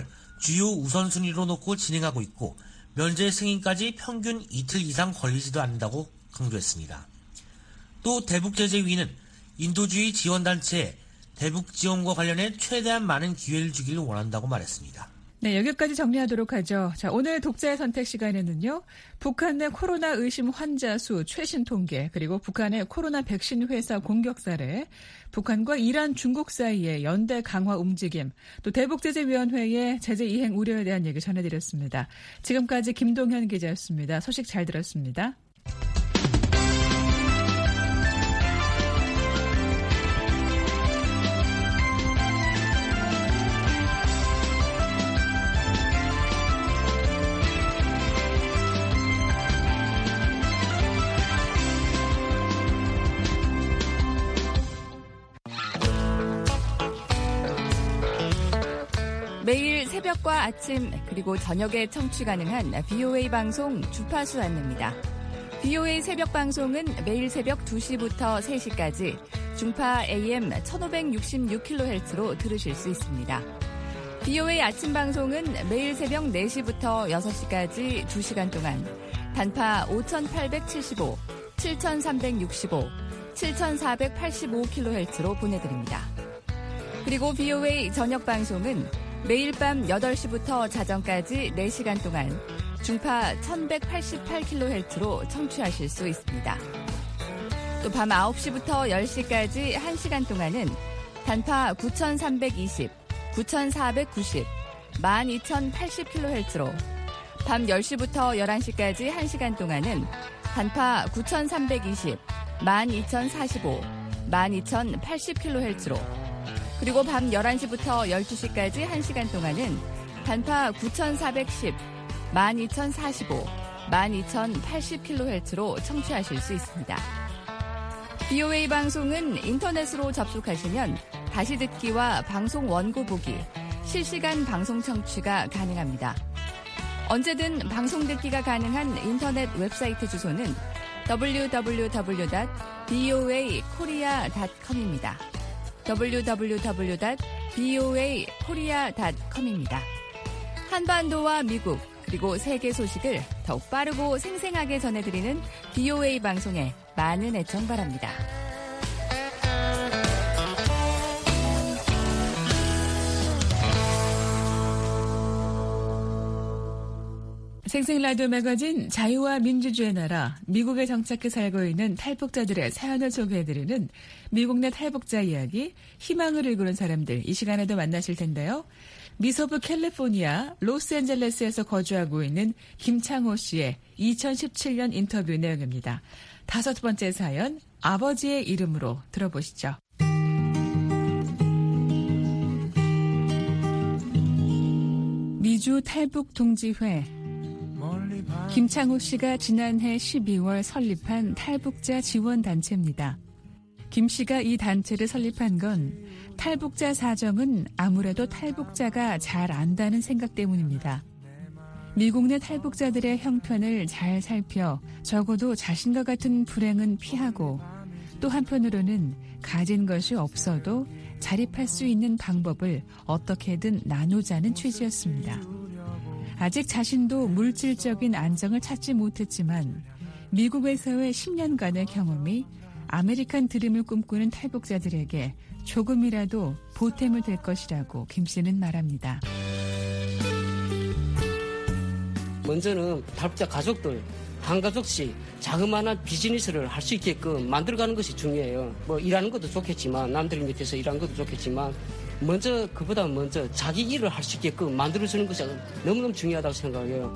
주요 우선순위로 놓고 진행하고 있고 면제 승인까지 평균 이틀 이상 걸리지도 않는다고 강조했습니다. 또 대북제재위는 인도주의 지원단체에 대북 지원과 관련해 최대한 많은 기회를 주기를 원한다고 말했습니다. 네, 여기까지 정리하도록 하죠. 자, 오늘 독자의 선택 시간에는요. 북한 내 코로나 의심 환자 수 최신 통계, 그리고 북한의 코로나 백신 회사 공격 사례, 북한과 이란, 중국 사이의 연대 강화 움직임, 또 대북제재위원회의 제재 이행 우려에 대한 얘기 전해드렸습니다. 지금까지 김동현 기자였습니다. 소식 잘 들었습니다. 매일 새벽과 아침 그리고 저녁에 청취 가능한 BOA 방송 주파수 안내입니다. BOA 새벽 방송은 매일 새벽 2시부터 3시까지 중파 AM 1566kHz로 들으실 수 있습니다. BOA 아침 방송은 매일 새벽 4시부터 6시까지 2시간 동안 단파 5875, 7365, 7485kHz로 보내드립니다. 그리고 BOA 저녁 방송은 매일 밤 8시부터 자정까지 4시간 동안 중파 1188kHz로 청취하실 수 있습니다. 또 밤 9시부터 10시까지 1시간 동안은 단파 9320, 9490, 12080kHz로 밤 10시부터 11시까지 1시간 동안은 단파 9320, 12045, 12080kHz로 그리고 밤 11시부터 12시까지 1시간 동안은 단파 9410, 12045, 12080kHz로 청취하실 수 있습니다. BOA 방송은 인터넷으로 접속하시면 다시 듣기와 방송 원고 보기, 실시간 방송 청취가 가능합니다. 언제든 방송 듣기가 가능한 인터넷 웹사이트 주소는 www.boakorea.com입니다. www.boakorea.com입니다. 한반도와 미국 그리고 세계 소식을 더욱 빠르고 생생하게 전해드리는 BOA 방송에 많은 애청 바랍니다. 생생라디오 매거진 자유와 민주주의 나라, 미국에 정착해 살고 있는 탈북자들의 사연을 소개해드리는 미국 내 탈북자 이야기, 희망을 일구는 사람들, 이 시간에도 만나실 텐데요. 미서부 캘리포니아 로스앤젤레스에서 거주하고 있는 김창호 씨의 2017년 인터뷰 내용입니다. 5번째 사연, 아버지의 이름으로 들어보시죠. 미주 탈북동지회. 김창호 씨가 지난해 12월 설립한 탈북자 지원단체입니다. 김 씨가 이 단체를 설립한 건 탈북자 사정은 아무래도 탈북자가 잘 안다는 생각 때문입니다. 미국 내 탈북자들의 형편을 잘 살펴 적어도 자신과 같은 불행은 피하고 또 한편으로는 가진 것이 없어도 자립할 수 있는 방법을 어떻게든 나누자는 취지였습니다. 아직 자신도 물질적인 안정을 찾지 못했지만 미국에서의 10년간의 경험이 아메리칸 드림을 꿈꾸는 탈북자들에게 조금이라도 보탬이 될 것이라고 김 씨는 말합니다. 먼저는 탈북자 가족들 한 가족씩 자그마한 비즈니스를 할 수 있게끔 만들어가는 것이 중요해요. 뭐 일하는 것도 좋겠지만 남들 밑에서 일하는 것도 좋겠지만 먼저 그보다 먼저 자기 일을 할 수 있게끔 만들어주는 것이 너무너무 중요하다고 생각해요.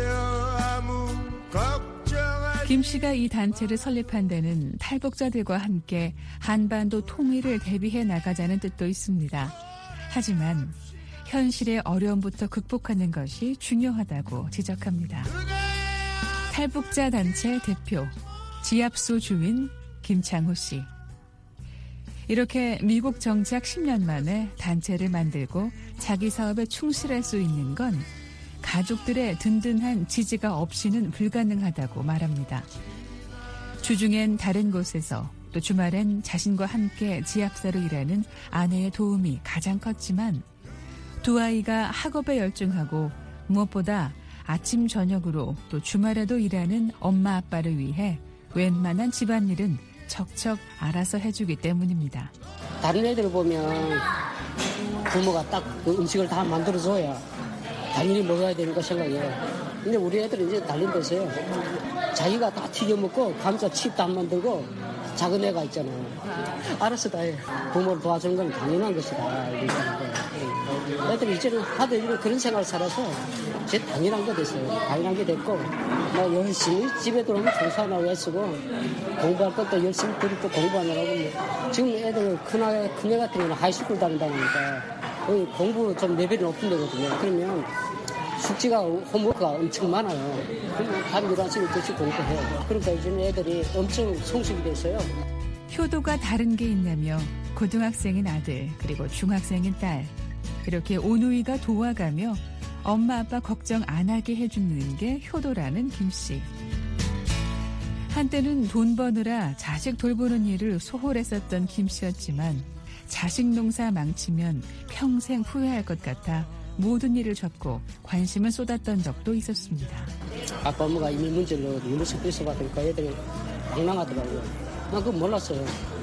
김 씨가 이 단체를 설립한 데는 탈북자들과 함께 한반도 통일을 대비해 나가자는 뜻도 있습니다. 하지만 현실의 어려움부터 극복하는 것이 중요하다고 지적합니다. 탈북자 단체 대표, 지압소 주민 김창호 씨. 이렇게 미국 정착 10년 만에 단체를 만들고 자기 사업에 충실할 수 있는 건 가족들의 든든한 지지가 없이는 불가능하다고 말합니다. 주중엔 다른 곳에서 또 주말엔 자신과 함께 지압사로 일하는 아내의 도움이 가장 컸지만 두 아이가 학업에 열중하고 무엇보다 아침 저녁으로 또 주말에도 일하는 엄마 아빠를 위해 웬만한 집안일은 척척 알아서 해주기 때문입니다. 다른 애들 보면 부모가 딱 그 음식을 다 만들어줘야 당연히 먹어야 되는 거 생각해요. 근데 우리 애들은 이제 달린 데서요. 자기가 다 튀겨먹고 감자 칩도 안 만들고 작은 애가 있잖아요. 알아서 다 해. 부모를 도와주는 건 당연한 것이다. 애들이 이제는 하도 그런 생활을 살아서 이제 당연한 게 됐어요. 당연한 게 됐고 뭐 열심히 집에 들어오면 청소하라고 애쓰고 공부할 것도 열심히 들고 공부하느라고 지금 애들 큰애 같은 경우는 하이스쿨 다닌다니까 공부 좀 레벨이 높은 데거든요. 그러면 숙제가 홈워크가 엄청 많아요. 그러면 밤 11시 12시 공부해요. 그러니까 요즘 애들이 엄청 성숙이 됐어요. 효도가 다른 게 있냐며 고등학생인 아들 그리고 중학생인 딸 이렇게 오누이가 도와가며 엄마 아빠 걱정 안 하게 해주는 게 효도라는 김 씨. 한때는 돈 버느라 자식 돌보는 일을 소홀했었던 김 씨였지만 자식 농사 망치면 평생 후회할 것 같아 모든 일을 접고 관심을 쏟았던 적도 있었습니다. 아빠 엄마가 이미 문제로 유니스 필수 받으니까 애들이 당황하더라고요. 난 그건 몰랐어요.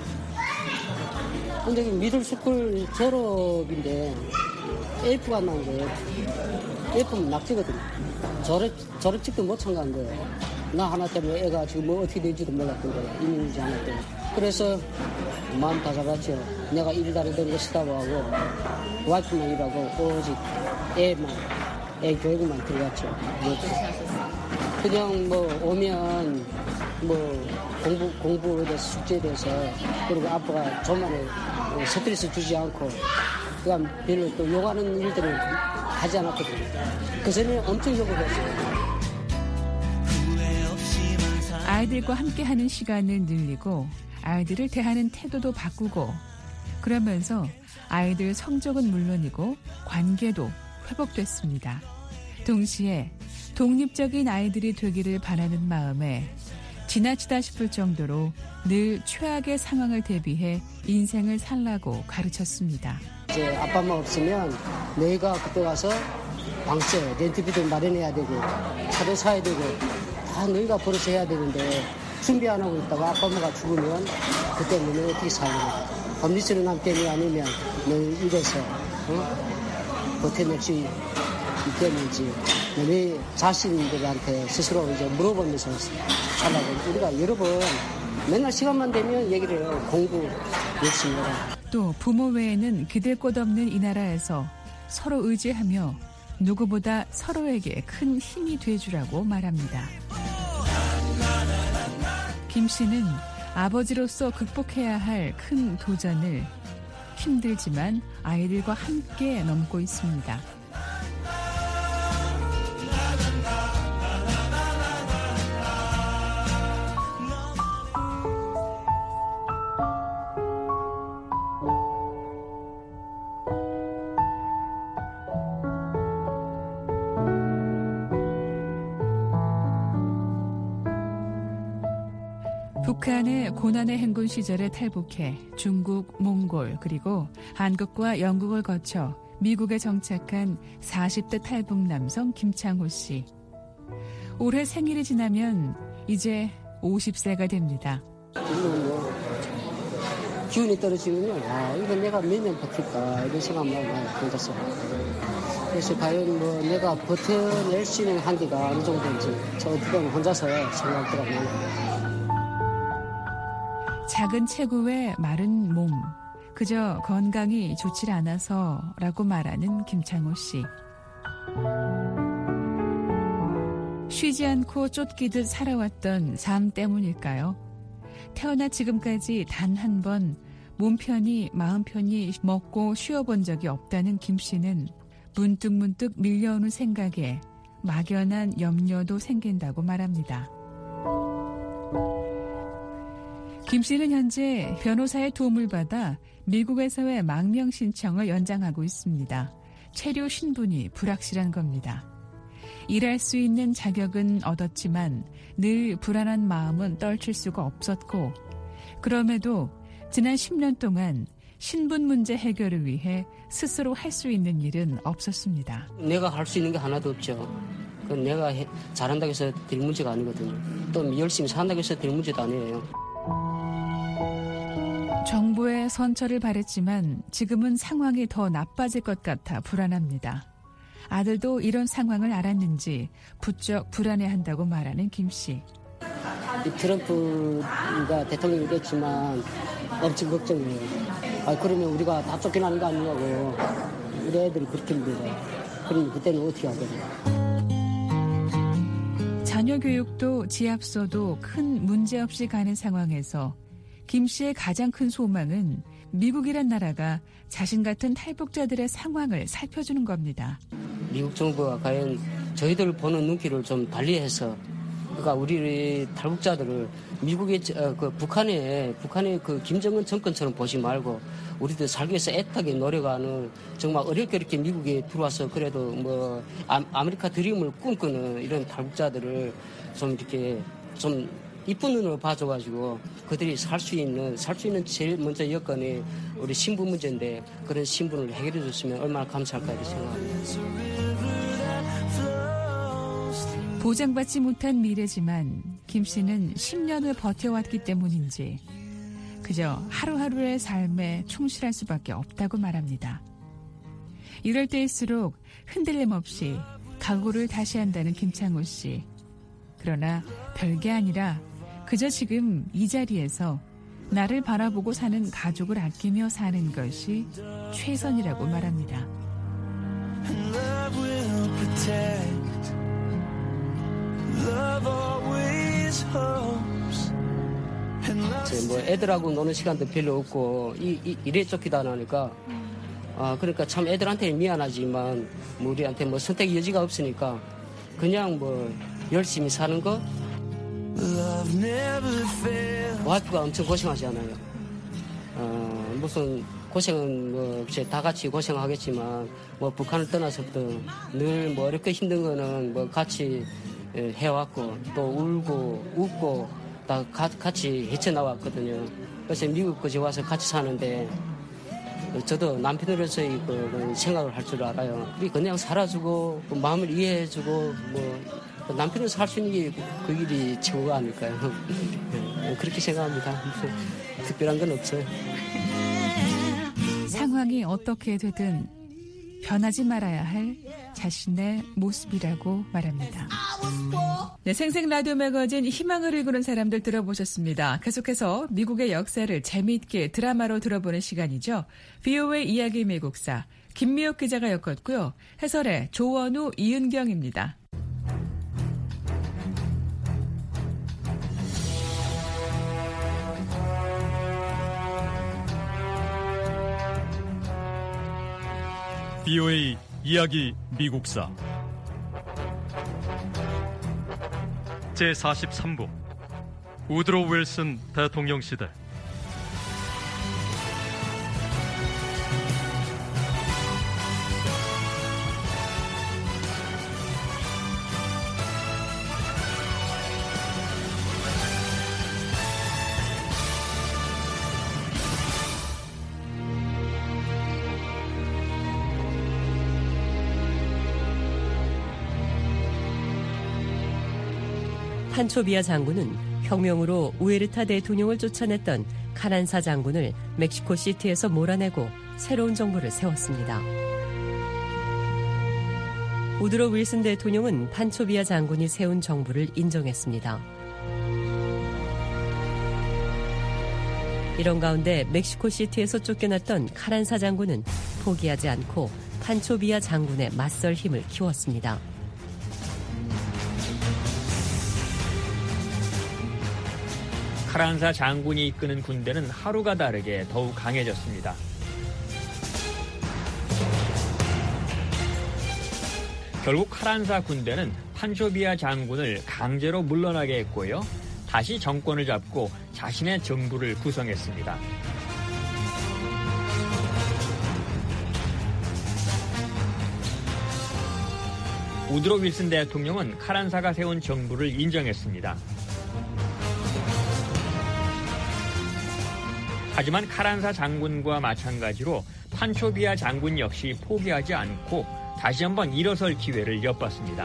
근데 미들스쿨 졸업인데 F가 나온 거예요. F는 낙지거든요. 졸업직도 못 참가한 거예요. 나 하나 때문에 애가 지금 뭐 어떻게 될지도 몰랐던 거예요. 이민지 하나 때문에. 그래서 마음 다 잡았죠. 내가 일 다니던 거 싫다고 하고 와이프만 일하고 오직 애 교육만 들어갔죠. 그냥 뭐 오면 뭐 공부에 대해서 숙제에 대해서 그리고 아빠가 저만의 스트레스 주지 않고 그냥 별로 또 욕하는 일들을 하지 않았거든요. 그 전에 엄청 욕을 했어요. 아이들과 함께하는 시간을 늘리고 아이들을 대하는 태도도 바꾸고 그러면서 아이들 성적은 물론이고 관계도 회복됐습니다. 동시에 독립적인 아이들이 되기를 바라는 마음에 지나치다 싶을 정도로 늘 최악의 상황을 대비해 인생을 살라고 가르쳤습니다. 이제 아빠 엄마 없으면 너희가 그때 가서 방세, 렌트비도 마련해야 되고 차도 사야 되고 다 너희가 벌어서 해야 되는데 준비 안 하고 있다가 아빠 엄마가 죽으면 그때 너는 어떻게 사느냐. 법리스는 남 때문에 아니면 너희 이래서 버텨낼 수 있겠는지 너희 자신들한테 스스로 이제 물어보면서 살라고. 우리가 여러 번 맨날 시간만 되면 얘기를 해요. 공부 열심히 해라. 또 부모 외에는 기댈 곳 없는 이 나라에서 서로 의지하며 누구보다 서로에게 큰 힘이 돼주라고 말합니다. 김 씨는 아버지로서 극복해야 할 큰 도전을 힘들지만 아이들과 함께 넘고 있습니다. 북한의 고난의 행군 시절에 탈북해 중국, 몽골 그리고 한국과 영국을 거쳐 미국에 정착한 40대 탈북 남성 김창호 씨. 올해 생일이 지나면 이제 50세가 됩니다. 기운이 떨어지면요. 이거 내가 몇 년 버틸까 이런 생각만 많이 들었어요. 그래서 과연 뭐 내가 버텨낼 수 있는 한계가 어느 정도인지 저 어떻게 혼자서 생각더라고요. 작은 체구에 마른 몸, 그저 건강이 좋지 않아서라고 말하는 김창호 씨. 쉬지 않고 쫓기듯 살아왔던 삶 때문일까요? 태어나 지금까지 단 한 번 몸 편히 마음 편히 먹고 쉬어본 적이 없다는 김 씨는 문득문득 밀려오는 생각에 막연한 염려도 생긴다고 말합니다. 김 씨는 현재 변호사의 도움을 받아 미국에서의 망명 신청을 연장하고 있습니다. 체류 신분이 불확실한 겁니다. 일할 수 있는 자격은 얻었지만 늘 불안한 마음은 떨칠 수가 없었고 그럼에도 지난 10년 동안 신분 문제 해결을 위해 스스로 할 수 있는 일은 없었습니다. 내가 할 수 있는 게 하나도 없죠. 그건 내가 잘한다고 해서 될 문제가 아니거든요. 또 열심히 산다고 해서 될 문제도 아니에요. 정부의 선처를 바랬지만 지금은 상황이 더 나빠질 것 같아 불안합니다. 아들도 이런 상황을 알았는지 부쩍 불안해한다고 말하는 김 씨. 트럼프가 대통령이 됐지만 엄청 걱정이에요. 그러면 우리가 다 쫓겨나는 거 아니냐고. 우리 애들이 그렇게 힘들어요. 그럼 그때는 어떻게 하겠어요? 자녀 교육도 지압소도 큰 문제 없이 가는 상황에서 김 씨의 가장 큰 소망은 미국이란 나라가 자신 같은 탈북자들의 상황을 살펴주는 겁니다. 미국 정부가 과연 저희들 보는 눈길을 좀 달리해서 그러니까 우리 탈북자들을 미국의 북한의 그 김정은 정권처럼 보지 말고 우리들 살기 위해서 애타게 노력하는 정말 어렵게 이렇게 미국에 들어와서 그래도 뭐 아메리카 드림을 꿈꾸는 이런 탈북자들을 좀 이렇게 좀 이쁜 눈으로 봐줘가지고 그들이 살 수 있는 제일 먼저 여건이 우리 신분 문제인데 그런 신분을 해결해 줬으면 얼마나 감사할까 이렇게 생각합니다. 보장받지 못한 미래지만 김 씨는 10년을 버텨왔기 때문인지 그저 하루하루의 삶에 충실할 수밖에 없다고 말합니다. 이럴 때일수록 흔들림 없이 각오를 다시 한다는 김창호 씨. 그러나 별게 아니라 그저 지금 이 자리에서 나를 바라보고 사는 가족을 아끼며 사는 것이 최선이라고 말합니다. 뭐 애들하고 노는 시간도 별로 없고 일에 쫓기다 나니까 그러니까 참 애들한테는 미안하지만 뭐 우리한테 뭐 선택 여지가 없으니까 그냥 뭐 열심히 사는 거. 와이프가 엄청 고생하잖아요. 무슨 고생은 뭐 다 같이 고생하겠지만 뭐 북한을 떠나서부터 늘 뭐 어렵게 힘든 거는 뭐 같이 해왔고 또 울고 웃고 다 같이 헤쳐나왔거든요. 그래서 미국까지 와서 같이 사는데 저도 남편으로서의 그 생각을 할 줄 알아요. 그냥 살아주고 마음을 이해해주고 뭐 남편으로서 할 수 있는 게 그 일이 최고가 아닐까요? 그렇게 생각합니다. 특별한 건 없어요. 상황이 어떻게 되든 변하지 말아야 할 자신의 모습이라고 말합니다. 네, 생생 라디오 매거진 희망을 일구는 사람들 들어보셨습니다. 계속해서 미국의 역사를 재미있게 드라마로 들어보는 시간이죠. VOA 이야기 미국사 김미옥 기자가 엮었고요. 해설의 조원우, 이은경입니다. VOA 이야기 미국사 제43부 우드로 윌슨 대통령 시대. 판초비아 장군은 혁명으로 우에르타 대통령을 쫓아냈던 카란사 장군을 멕시코 시티에서 몰아내고 새로운 정부를 세웠습니다. 우드로 윌슨 대통령은 판초비아 장군이 세운 정부를 인정했습니다. 이런 가운데 멕시코 시티에서 쫓겨났던 카란사 장군은 포기하지 않고 판초비아 장군의 맞설 힘을 키웠습니다. 카란사 장군이 이끄는 군대는 하루가 다르게 더욱 강해졌습니다. 결국 카란사 군대는 판초비아 장군을 강제로 물러나게 했고요. 다시 정권을 잡고 자신의 정부를 구성했습니다. 우드로 윌슨 대통령은 카란사가 세운 정부를 인정했습니다. 하지만 카란사 장군과 마찬가지로 판초비아 장군 역시 포기하지 않고 다시 한번 일어설 기회를 엿봤습니다.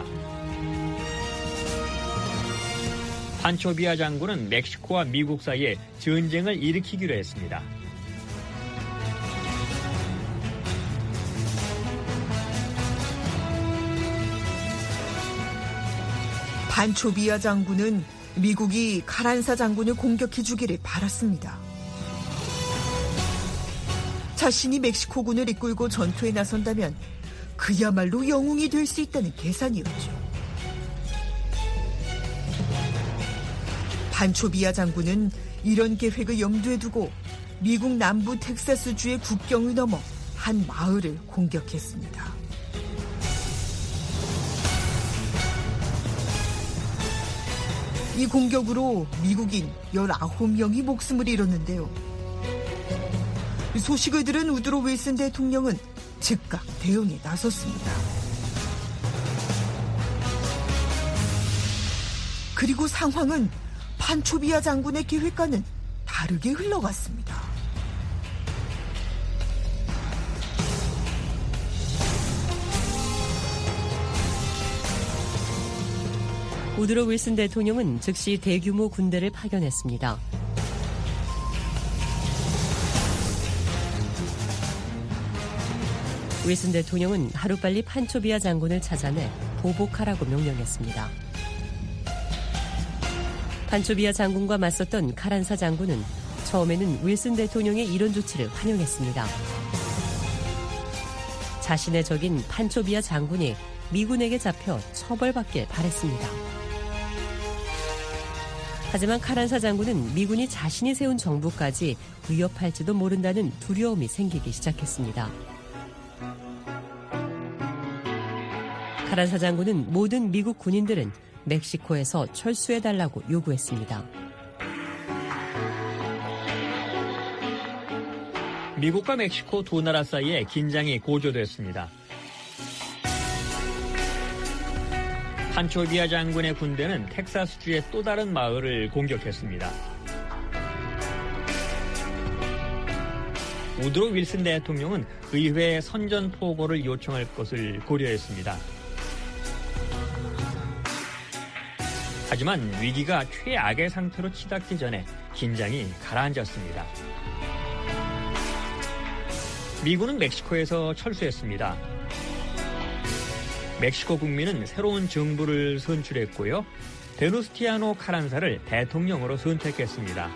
판초비아 장군은 멕시코와 미국 사이에 전쟁을 일으키기로 했습니다. 판초비아 장군은 미국이 카란사 장군을 공격해주기를 바랐습니다. 자신이 멕시코군을 이끌고 전투에 나선다면 그야말로 영웅이 될 수 있다는 계산이었죠. 판초비아 장군은 이런 계획을 염두에 두고 미국 남부 텍사스주의 국경을 넘어 한 마을을 공격했습니다. 이 공격으로 미국인 19명이 목숨을 잃었는데요. 소식을 들은 우드로 윌슨 대통령은 즉각 대응에 나섰습니다. 그리고 상황은 판초비아 장군의 계획과는 다르게 흘러갔습니다. 우드로 윌슨 대통령은 즉시 대규모 군대를 파견했습니다. 윌슨 대통령은 하루빨리 판초비아 장군을 찾아내 보복하라고 명령했습니다. 판초비아 장군과 맞섰던 카란사 장군은 처음에는 윌슨 대통령의 이런 조치를 환영했습니다. 자신의 적인 판초비아 장군이 미군에게 잡혀 처벌받길 바랬습니다. 하지만 카란사 장군은 미군이 자신이 세운 정부까지 위협할지도 모른다는 두려움이 생기기 시작했습니다. 카란사 장군은 모든 미국 군인들은 멕시코에서 철수해달라고 요구했습니다. 미국과 멕시코 두 나라 사이에 긴장이 고조됐습니다. 판초비아 장군의 군대는 텍사스주의 또 다른 마을을 공격했습니다. 우드로 윌슨 대통령은 의회에 선전포고를 요청할 것을 고려했습니다. 하지만 위기가 최악의 상태로 치닫기 전에 긴장이 가라앉았습니다. 미군은 멕시코에서 철수했습니다. 멕시코 국민은 새로운 정부를 선출했고요. 베누스티아노 카란사를 대통령으로 선택했습니다.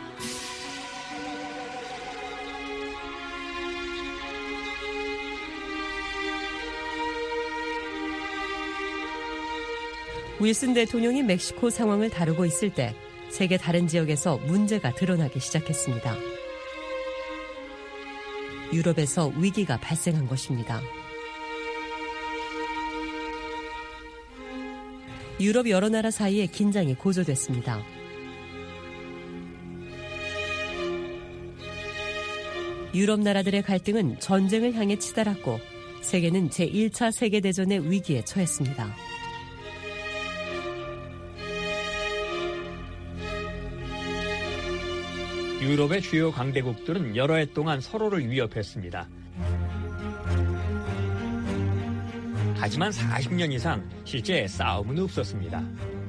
윌슨 대통령이 멕시코 상황을 다루고 있을 때 세계 다른 지역에서 문제가 드러나기 시작했습니다. 유럽에서 위기가 발생한 것입니다. 유럽 여러 나라 사이에 긴장이 고조됐습니다. 유럽 나라들의 갈등은 전쟁을 향해 치달았고 세계는 제1차 세계대전의 위기에 처했습니다. 유럽의 주요 강대국들은 여러 해 동안 서로를 위협했습니다. 하지만 40년 이상 실제 싸움은 없었습니다.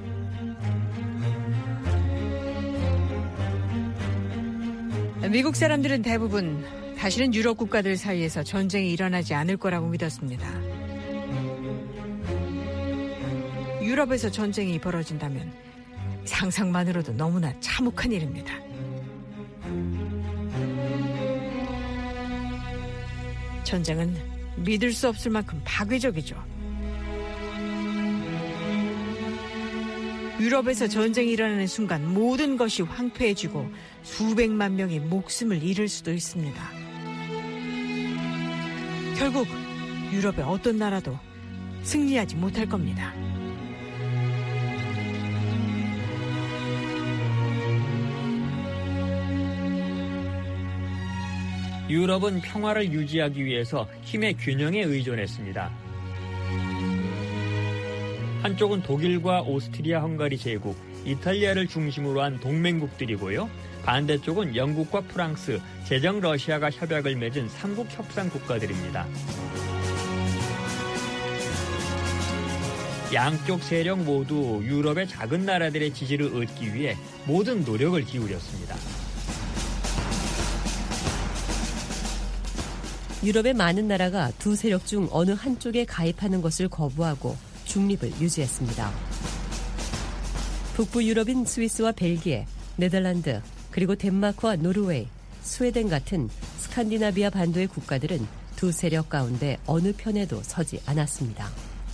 미국 사람들은 대부분 다시는 유럽 국가들 사이에서 전쟁이 일어나지 않을 거라고 믿었습니다. 유럽에서 전쟁이 벌어진다면 상상만으로도 너무나 참혹한 일입니다. 전쟁은 믿을 수 없을 만큼 파괴적이죠. 유럽에서 전쟁이 일어나는 순간 모든 것이 황폐해지고 수백만 명이 목숨을 잃을 수도 있습니다. 결국 유럽의 어떤 나라도 승리하지 못할 겁니다. 유럽은 평화를 유지하기 위해서 힘의 균형에 의존했습니다. 한쪽은 독일과 오스트리아 헝가리 제국, 이탈리아를 중심으로 한 동맹국들이고요. 반대쪽은 영국과 프랑스, 제정 러시아가 협약을 맺은 삼국 협상 국가들입니다. 양쪽 세력 모두 유럽의 작은 나라들의 지지를 얻기 위해 모든 노력을 기울였습니다. 유럽의 많은 나라가 두 세력 중 어느 한쪽에 가입하는 것을 거부하고 중립을 유지했습니다. 북부 유럽인 스위스와 벨기에, 네덜란드, 그리고 덴마크와 노르웨이, 스웨덴 같은 스칸디나비아 반도의 국가들은 두 세력 가운데 어느 편에도 서지 않았습니다.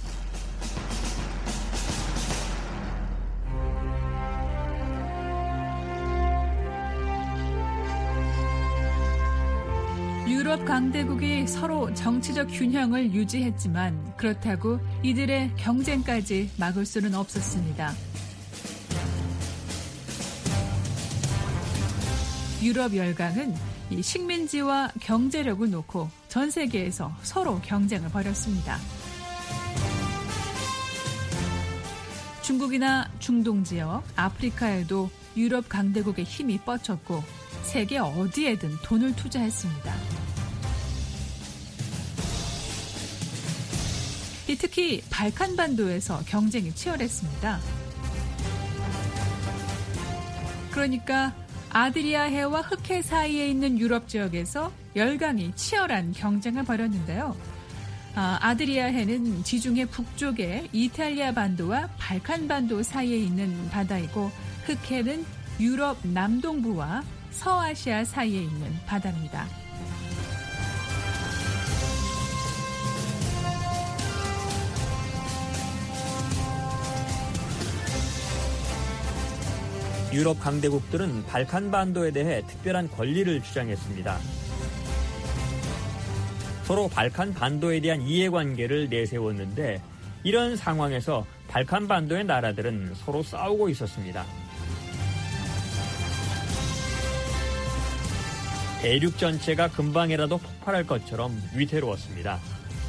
유럽 강대국이 서로 정치적 균형을 유지했지만 그렇다고 이들의 경쟁까지 막을 수는 없었습니다. 유럽 열강은 이 식민지와 경제력을 놓고 전 세계에서 서로 경쟁을 벌였습니다. 중국이나 중동 지역, 아프리카에도 유럽 강대국의 힘이 뻗쳤고 세계 어디에든 돈을 투자했습니다. 특히 발칸반도에서 경쟁이 치열했습니다. 그러니까 아드리아해와 흑해 사이에 있는 유럽 지역에서 열강이 치열한 경쟁을 벌였는데요. 아드리아해는 지중해 북쪽의 이탈리아 반도와 발칸반도 사이에 있는 바다이고 흑해는 유럽 남동부와 서아시아 사이에 있는 바다입니다. 유럽 강대국들은 발칸반도에 대해 특별한 권리를 주장했습니다. 서로 발칸반도에 대한 이해관계를 내세웠는데 이런 상황에서 발칸반도의 나라들은 서로 싸우고 있었습니다. 대륙 전체가 금방이라도 폭발할 것처럼 위태로웠습니다.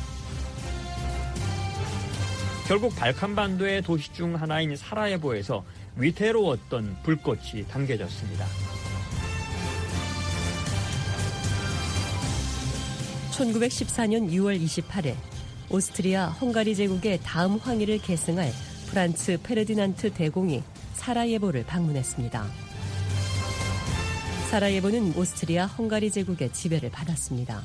결국 발칸반도의 도시 중 하나인 사라예보에서 위태로웠던 불꽃이 당겨졌습니다. 1914년 6월 28일 오스트리아 헝가리 제국의 다음 황위를 계승할 프란츠 페르디난트 대공이 사라예보를 방문했습니다. 사라예보는 오스트리아 헝가리 제국의 지배를 받았습니다.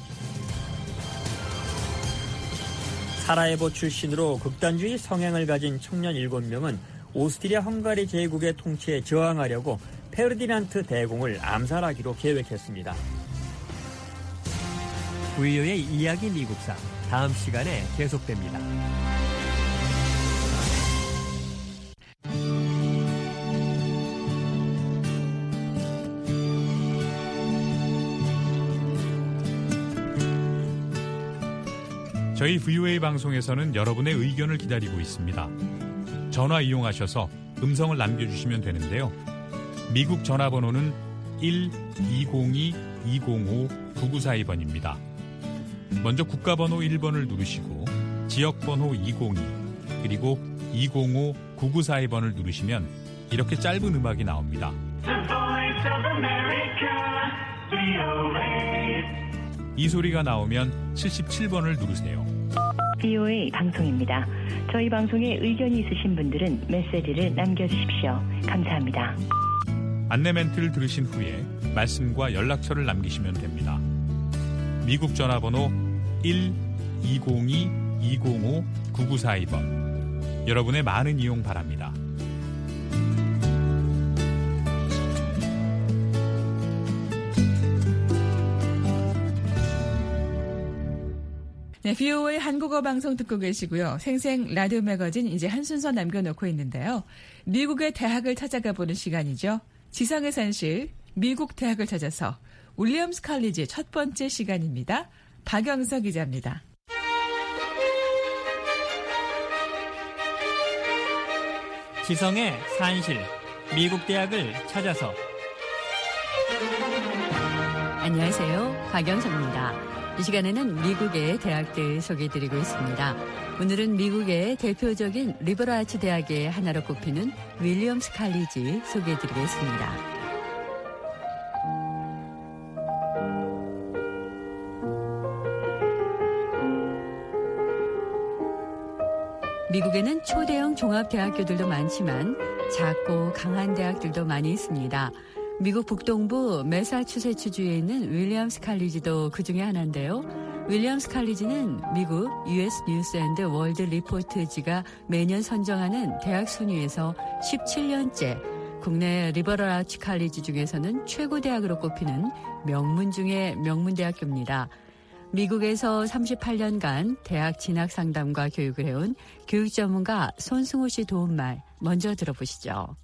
사라예보 출신으로 극단주의 성향을 가진 청년 7명은 오스트리아 헝가리 제국의 통치에 저항하려고 페르디난트 대공을 암살하기로 계획했습니다. VOA의 이야기 미국사, 다음 시간에 계속됩니다. 저희 VOA 방송에서는 여러분의 의견을 기다리고 있습니다. 전화 이용하셔서 음성을 남겨주시면 되는데요. 미국 전화번호는 1-202-205-9942번입니다. 먼저 국가번호 1번을 누르시고 지역번호 202 그리고 205-9942번을 누르시면 이렇게 짧은 음악이 나옵니다. 이 소리가 나오면 77번을 누르세요. VOA 방송입니다. 저희 방송에 의견이 있으신 분들은 메시지를 남겨주십시오. 감사합니다. 안내 멘트를 들으신 후에 말씀과 연락처를 남기시면 됩니다. 미국 전화번호 1-202-205-9942번. 여러분의 많은 이용 바랍니다. 네, VOA 한국어 방송 듣고 계시고요. 생생 라디오 매거진 이제 한 순서 남겨놓고 있는데요. 미국의 대학을 찾아가 보는 시간이죠. 지성의 산실, 미국 대학을 찾아서 윌리엄스 칼리지 첫 번째 시간입니다. 박영석 기자입니다. 지성의 산실, 미국 대학을 찾아서. 안녕하세요. 박영석입니다. 이 시간에는 미국의 대학들 소개해드리고 있습니다. 오늘은 미국의 대표적인 리버럴 아츠 대학의 하나로 꼽히는 윌리엄스 칼리지 소개해드리겠습니다. 미국에는 초대형 종합대학교들도 많지만 작고 강한 대학들도 많이 있습니다. 미국 북동부 매사추세츠주에 있는 윌리엄스 칼리지도 그중에 하나인데요. 윌리엄스 칼리지는 미국 US 뉴스 앤드 월드 리포트지가 매년 선정하는 대학 순위에서 17년째 국내 리버럴 아츠 칼리지 중에서는 최고 대학으로 꼽히는 명문 중의 명문대학교입니다. 미국에서 38년간 대학 진학 상담과 교육을 해온 교육 전문가 손승호 씨 도움말 먼저 들어보시죠.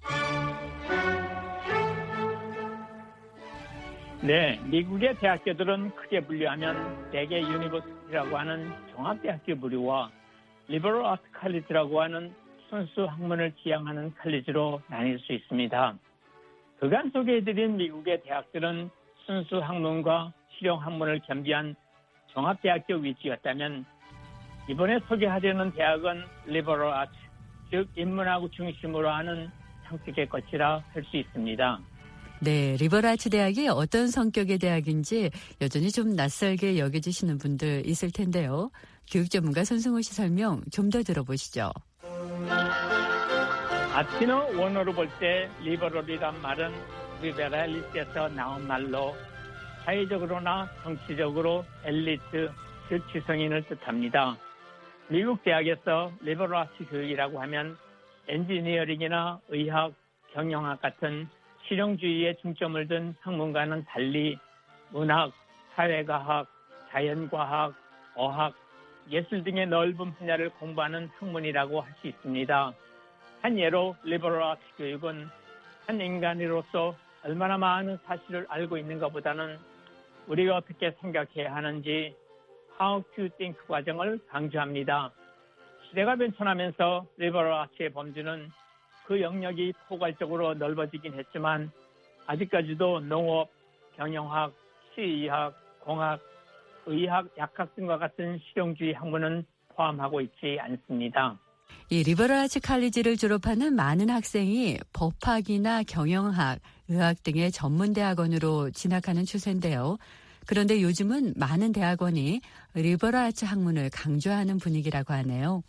네, 미국의 대학교들은 크게 분류하면 대개 유니버시티라고 하는 종합대학교 부류와 리버럴 아트 칼리지라고 하는 순수 학문을 지향하는 칼리지로 나뉠 수 있습니다. 그간 소개해드린 미국의 대학들은 순수 학문과 실용 학문을 겸비한 종합대학교 위주였다면 이번에 소개하려는 대학은 리버럴 아츠, 즉 인문학을 중심으로 하는 성격의 것이라 할 수 있습니다. 네, 리버럴 아츠 대학이 어떤 성격의 대학인지 여전히 좀 낯설게 여겨지시는 분들 있을 텐데요. 교육 전문가 손승호 씨 설명 좀 더 들어보시죠. 아티너 원어로 볼 때 리버럴이란 말은 리베랄리스에서 나온 말로 사회적으로나 정치적으로 엘리트, 즉 지성인을 뜻합니다. 미국 대학에서 리버럴 아츠 교육이라고 하면 엔지니어링이나 의학, 경영학 같은 실용주의에 중점을 둔 학문과는 달리 문학, 사회과학, 자연과학, 어학, 예술 등의 넓은 분야를 공부하는 학문이라고 할 수 있습니다. 한 예로 리버럴 아츠 교육은 한 인간으로서 얼마나 많은 사실을 알고 있는 것보다는 우리가 어떻게 생각해야 하는지 How to think 과정을 강조합니다. 시대가 변천하면서 리버럴 아츠의 범주는 그 영역이 포괄적으로 넓어지긴 했지만 아직까지도 농업, 경영학, 시의학, 공학, 의학, 약학 등과 같은 실용주의 학문은 포함하고 있지 않습니다. 이 리버럴 아츠 칼리지를 졸업하는 많은 학생이 법학이나 경영학, 의학 등의 전문 대학원으로 진학하는 추세인데요. 그런데 요즘은 많은 대학원이 리버럴 아츠 학문을 강조하는 분위기라고 하네요.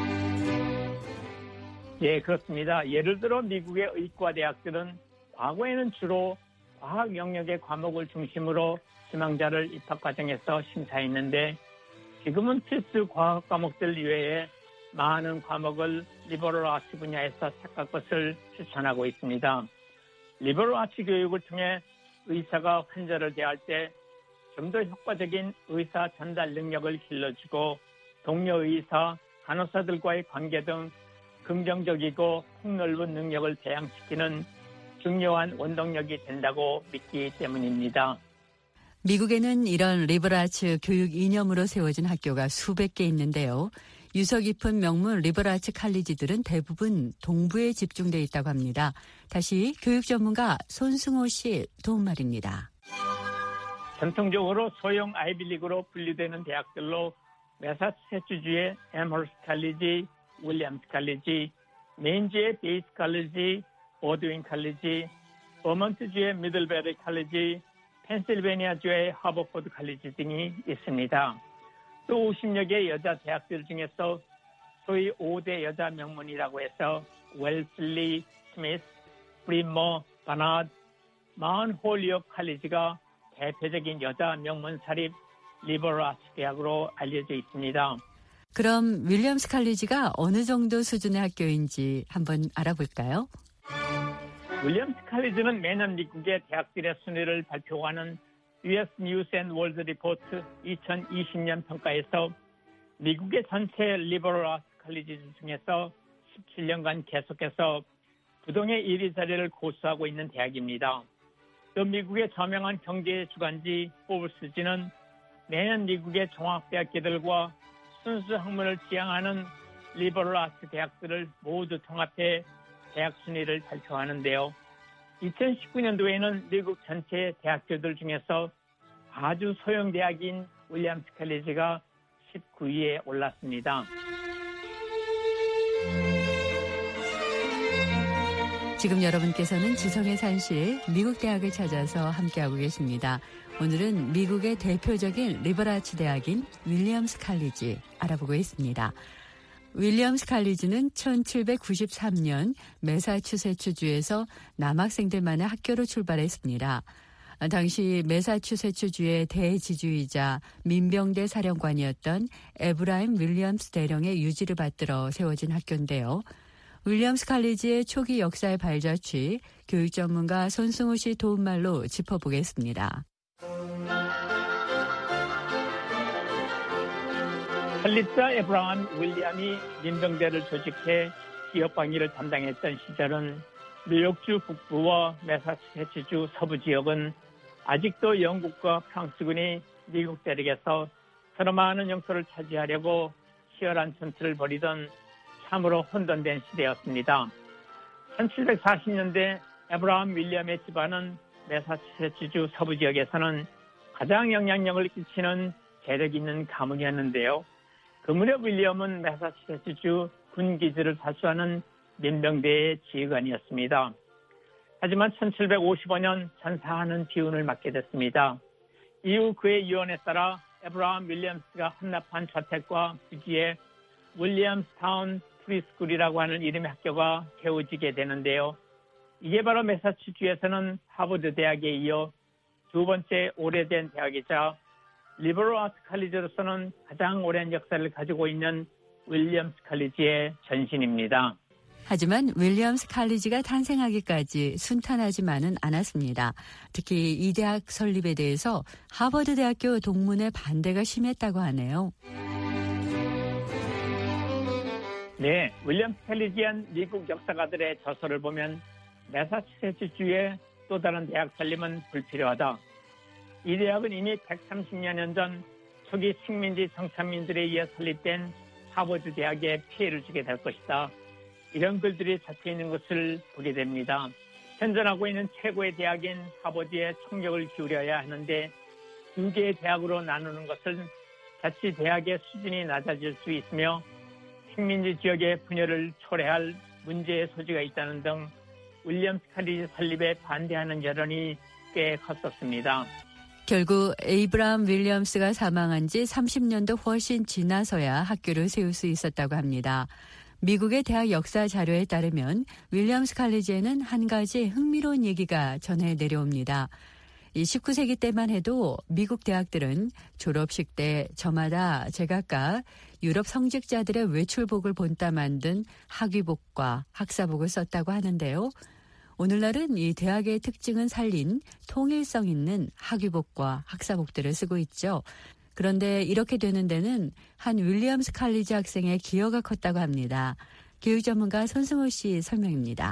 네, 그렇습니다. 예를 들어 미국의 의과 대학들은 과거에는 주로 과학 영역의 과목을 중심으로 희망자를 입학 과정에서 심사했는데 지금은 필수 과학 과목들 이외에 많은 과목을 리버럴 아츠 분야에서 택할 것을 추천하고 있습니다. 리버럴 아츠 교육을 통해 의사가 환자를 대할 때 좀 더 효과적인 의사 전달 능력을 길러주고 동료 의사, 간호사들과의 관계 등 긍정적이고 폭넓은 능력을 배양시키는 중요한 원동력이 된다고 믿기 때문입니다. 미국에는 이런 리버럴 아츠 교육 이념으로 세워진 학교가 수백 개 있는데요. 유서 깊은 명문 리버럴 아츠 칼리지들은 대부분 동부에 집중돼 있다고 합니다. 다시 교육 전문가 손승호 씨 도움말입니다. 전통적으로 소형 아이비리그로 분류되는 대학들로 매사추세츠주의 앰허스트 칼리지, 윌리엄스 칼리지, 메인주의 베이스 칼리지, 보드윈 칼리지, 버먼트주의 미들베리 칼리지, 펜실베니아주의 하버포드 칼리지 등이 있습니다. 또 50여 개 여자 대학들 중에서 소위 5대 여자 명문이라고 해서 웰슬리, 스미스, 브리머, 바나드, 마운 홀리옥 칼리지가 대표적인 여자 명문 사립 리버럴 아츠 대학으로 알려져 있습니다. 그럼 윌리엄스 칼리지가 어느 정도 수준의 학교인지 한번 알아볼까요? 윌리엄스 칼리지는 매년 미국의 대학들의 순위를 발표하는 US 뉴스 앤 월드 리포트 2020년 평가에서 미국의 전체 리버럴 아츠 칼리지 중에서 17년간 계속해서 부동의 1위 자리를 고수하고 있는 대학입니다. 또 미국의 저명한 경제 주간지 포브스지는 매년 미국의 종합대학교들과 순수 학문을 지향하는 리버럴 아츠 대학들을 모두 통합해 대학 순위를 발표하는데요. 2019년도에는 미국 전체 대학교들 중에서 아주 소형 대학인 윌리엄스 칼리지가 19위에 올랐습니다. 지금 여러분께서는 지성의 산실 미국 대학을 찾아서 함께하고 계십니다. 오늘은 미국의 대표적인 리버라치 대학인 윌리엄스 칼리지 알아보고 있습니다. 윌리엄스 칼리지는 1793년 매사추세츠주에서 남학생들만의 학교로 출발했습니다. 당시 매사추세츠주의 대지주이자 민병대 사령관이었던 에브라임 윌리엄스 대령의 유지를 받들어 세워진 학교인데요. 윌리엄스 칼리지의 초기 역사의 발자취, 교육 전문가 손승우 씨 도움말로 짚어보겠습니다. 칼리자 에브라임 윌리엄이 민병대를 조직해 지역 방위를 담당했던 시절은 뉴욕주 북부와 매사추세츠주 서부 지역은 아직도 영국과 프랑스군이 미국 대륙에서 서로 많은 영토를 차지하려고 치열한 전투를 벌이던 참으로 혼돈된 시대였습니다. 1740년대 에브라임 윌리엄의 집안은 매사추세츠주 서부 지역에서는 가장 영향력을 끼치는 재력 있는 가문이었는데요. 그 무렵 윌리엄은 매사추세츠주 군기지를 사수하는 민병대의 지휘관이었습니다. 하지만 1755년 전사하는 비운을 맞게 됐습니다. 이후 그의 유언에 따라 에브라임 윌리엄스가 헌납한 저택과 부지에 윌리엄스타운 프리스쿨이라고 하는 이름의 학교가 세워지게 되는데요. 이게 바로 매사추세츠주에서는 하버드 대학에 이어 두 번째 오래된 대학이자 리버럴 아트 칼리지로서는 가장 오랜 역사를 가지고 있는 윌리엄스 칼리지의 전신입니다. 하지만 윌리엄스 칼리지가 탄생하기까지 순탄하지만은 않았습니다. 특히 이 대학 설립에 대해서 하버드 대학교 동문의 반대가 심했다고 하네요. 네, 윌리엄스 칼리지한 미국 역사가들의 저서를 보면 매사추세츠주의 또 다른 대학 설립은 불필요하다. 이 대학은 이미 130여 전 초기 식민지 정착민들에 의해 설립된 하버드 대학에 피해를 주게 될 것이다. 이런 글들이 적혀 있는 것을 보게 됩니다. 현존하고 있는 최고의 대학인 하버드에 총력을 기울여야 하는데 두 개의 대학으로 나누는 것은 자칫 대학의 수준이 낮아질 수 있으며 식민지 지역의 분열을 초래할 문제의 소지가 있다는 등 윌리엄스 칼리지 설립에 반대하는 여론이 꽤 컸었습니다. 결국 에이브라임 윌리엄스가 사망한 지 30년도 훨씬 지나서야 학교를 세울 수 있었다고 합니다. 미국의 대학 역사 자료에 따르면 윌리엄스 칼리지에는 한 가지 흥미로운 얘기가 전해 내려옵니다. 이 19세기 때만 해도 미국 대학들은 졸업식 때 저마다 제각각 유럽 성직자들의 외출복을 본따 만든 학위복과 학사복을 썼다고 하는데요. 오늘날은 이 대학의 특징은 살린 통일성 있는 학위복과 학사복들을 쓰고 있죠. 그런데 이렇게 되는 데는 한 윌리엄스 칼리지 학생의 기여가 컸다고 합니다. 교육 전문가 손승우 씨 설명입니다.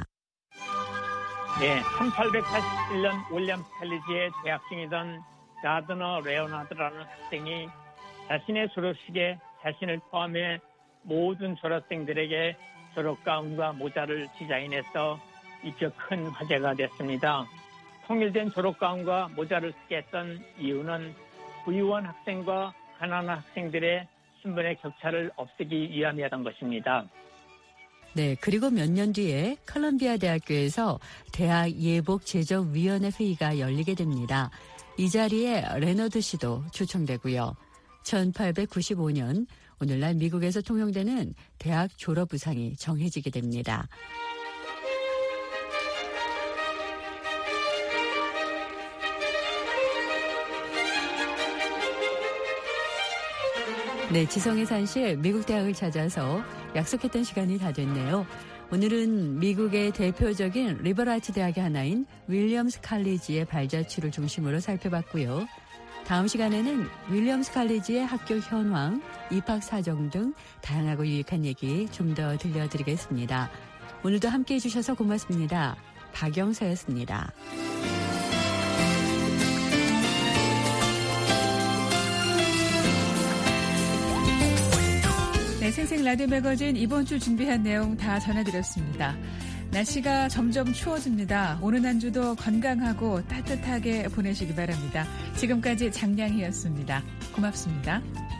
네, 1887년 윌리엄스 칼리지의 대학 중이던 가드너 레오나드라는 학생이 자신의 졸업식에 자신을 포함해 모든 졸업생들에게 졸업가운과 모자를 디자인해서 입혀 큰 화제가 됐습니다. 통일된 졸업가운과 모자를 쓰게 했던 이유는 부유한 학생과 가난한 학생들의 신분의 격차를 없애기 위함이었던 것입니다. 네, 그리고 몇 년 뒤에 컬럼비아 대학교에서 대학 예복 제정위원회 회의가 열리게 됩니다. 이 자리에 레너드 씨도 초청되고요. 1895년 오늘날 미국에서 통용되는 대학 졸업 의상이 정해지게 됩니다. 네, 지성의 산실 미국 대학을 찾아서 약속했던 시간이 다 됐네요. 오늘은 미국의 대표적인 리버라치 대학의 하나인 윌리엄스 칼리지의 발자취를 중심으로 살펴봤고요. 다음 시간에는 윌리엄스 칼리지의 학교 현황, 입학 사정 등 다양하고 유익한 얘기 좀 더 들려드리겠습니다. 오늘도 함께해 주셔서 고맙습니다. 박영서였습니다. 네, 생생 라디오 매거진 이번 주 준비한 내용 다 전해드렸습니다. 날씨가 점점 추워집니다. 오는 한 주도 건강하고 따뜻하게 보내시기 바랍니다. 지금까지 장량희였습니다. 고맙습니다.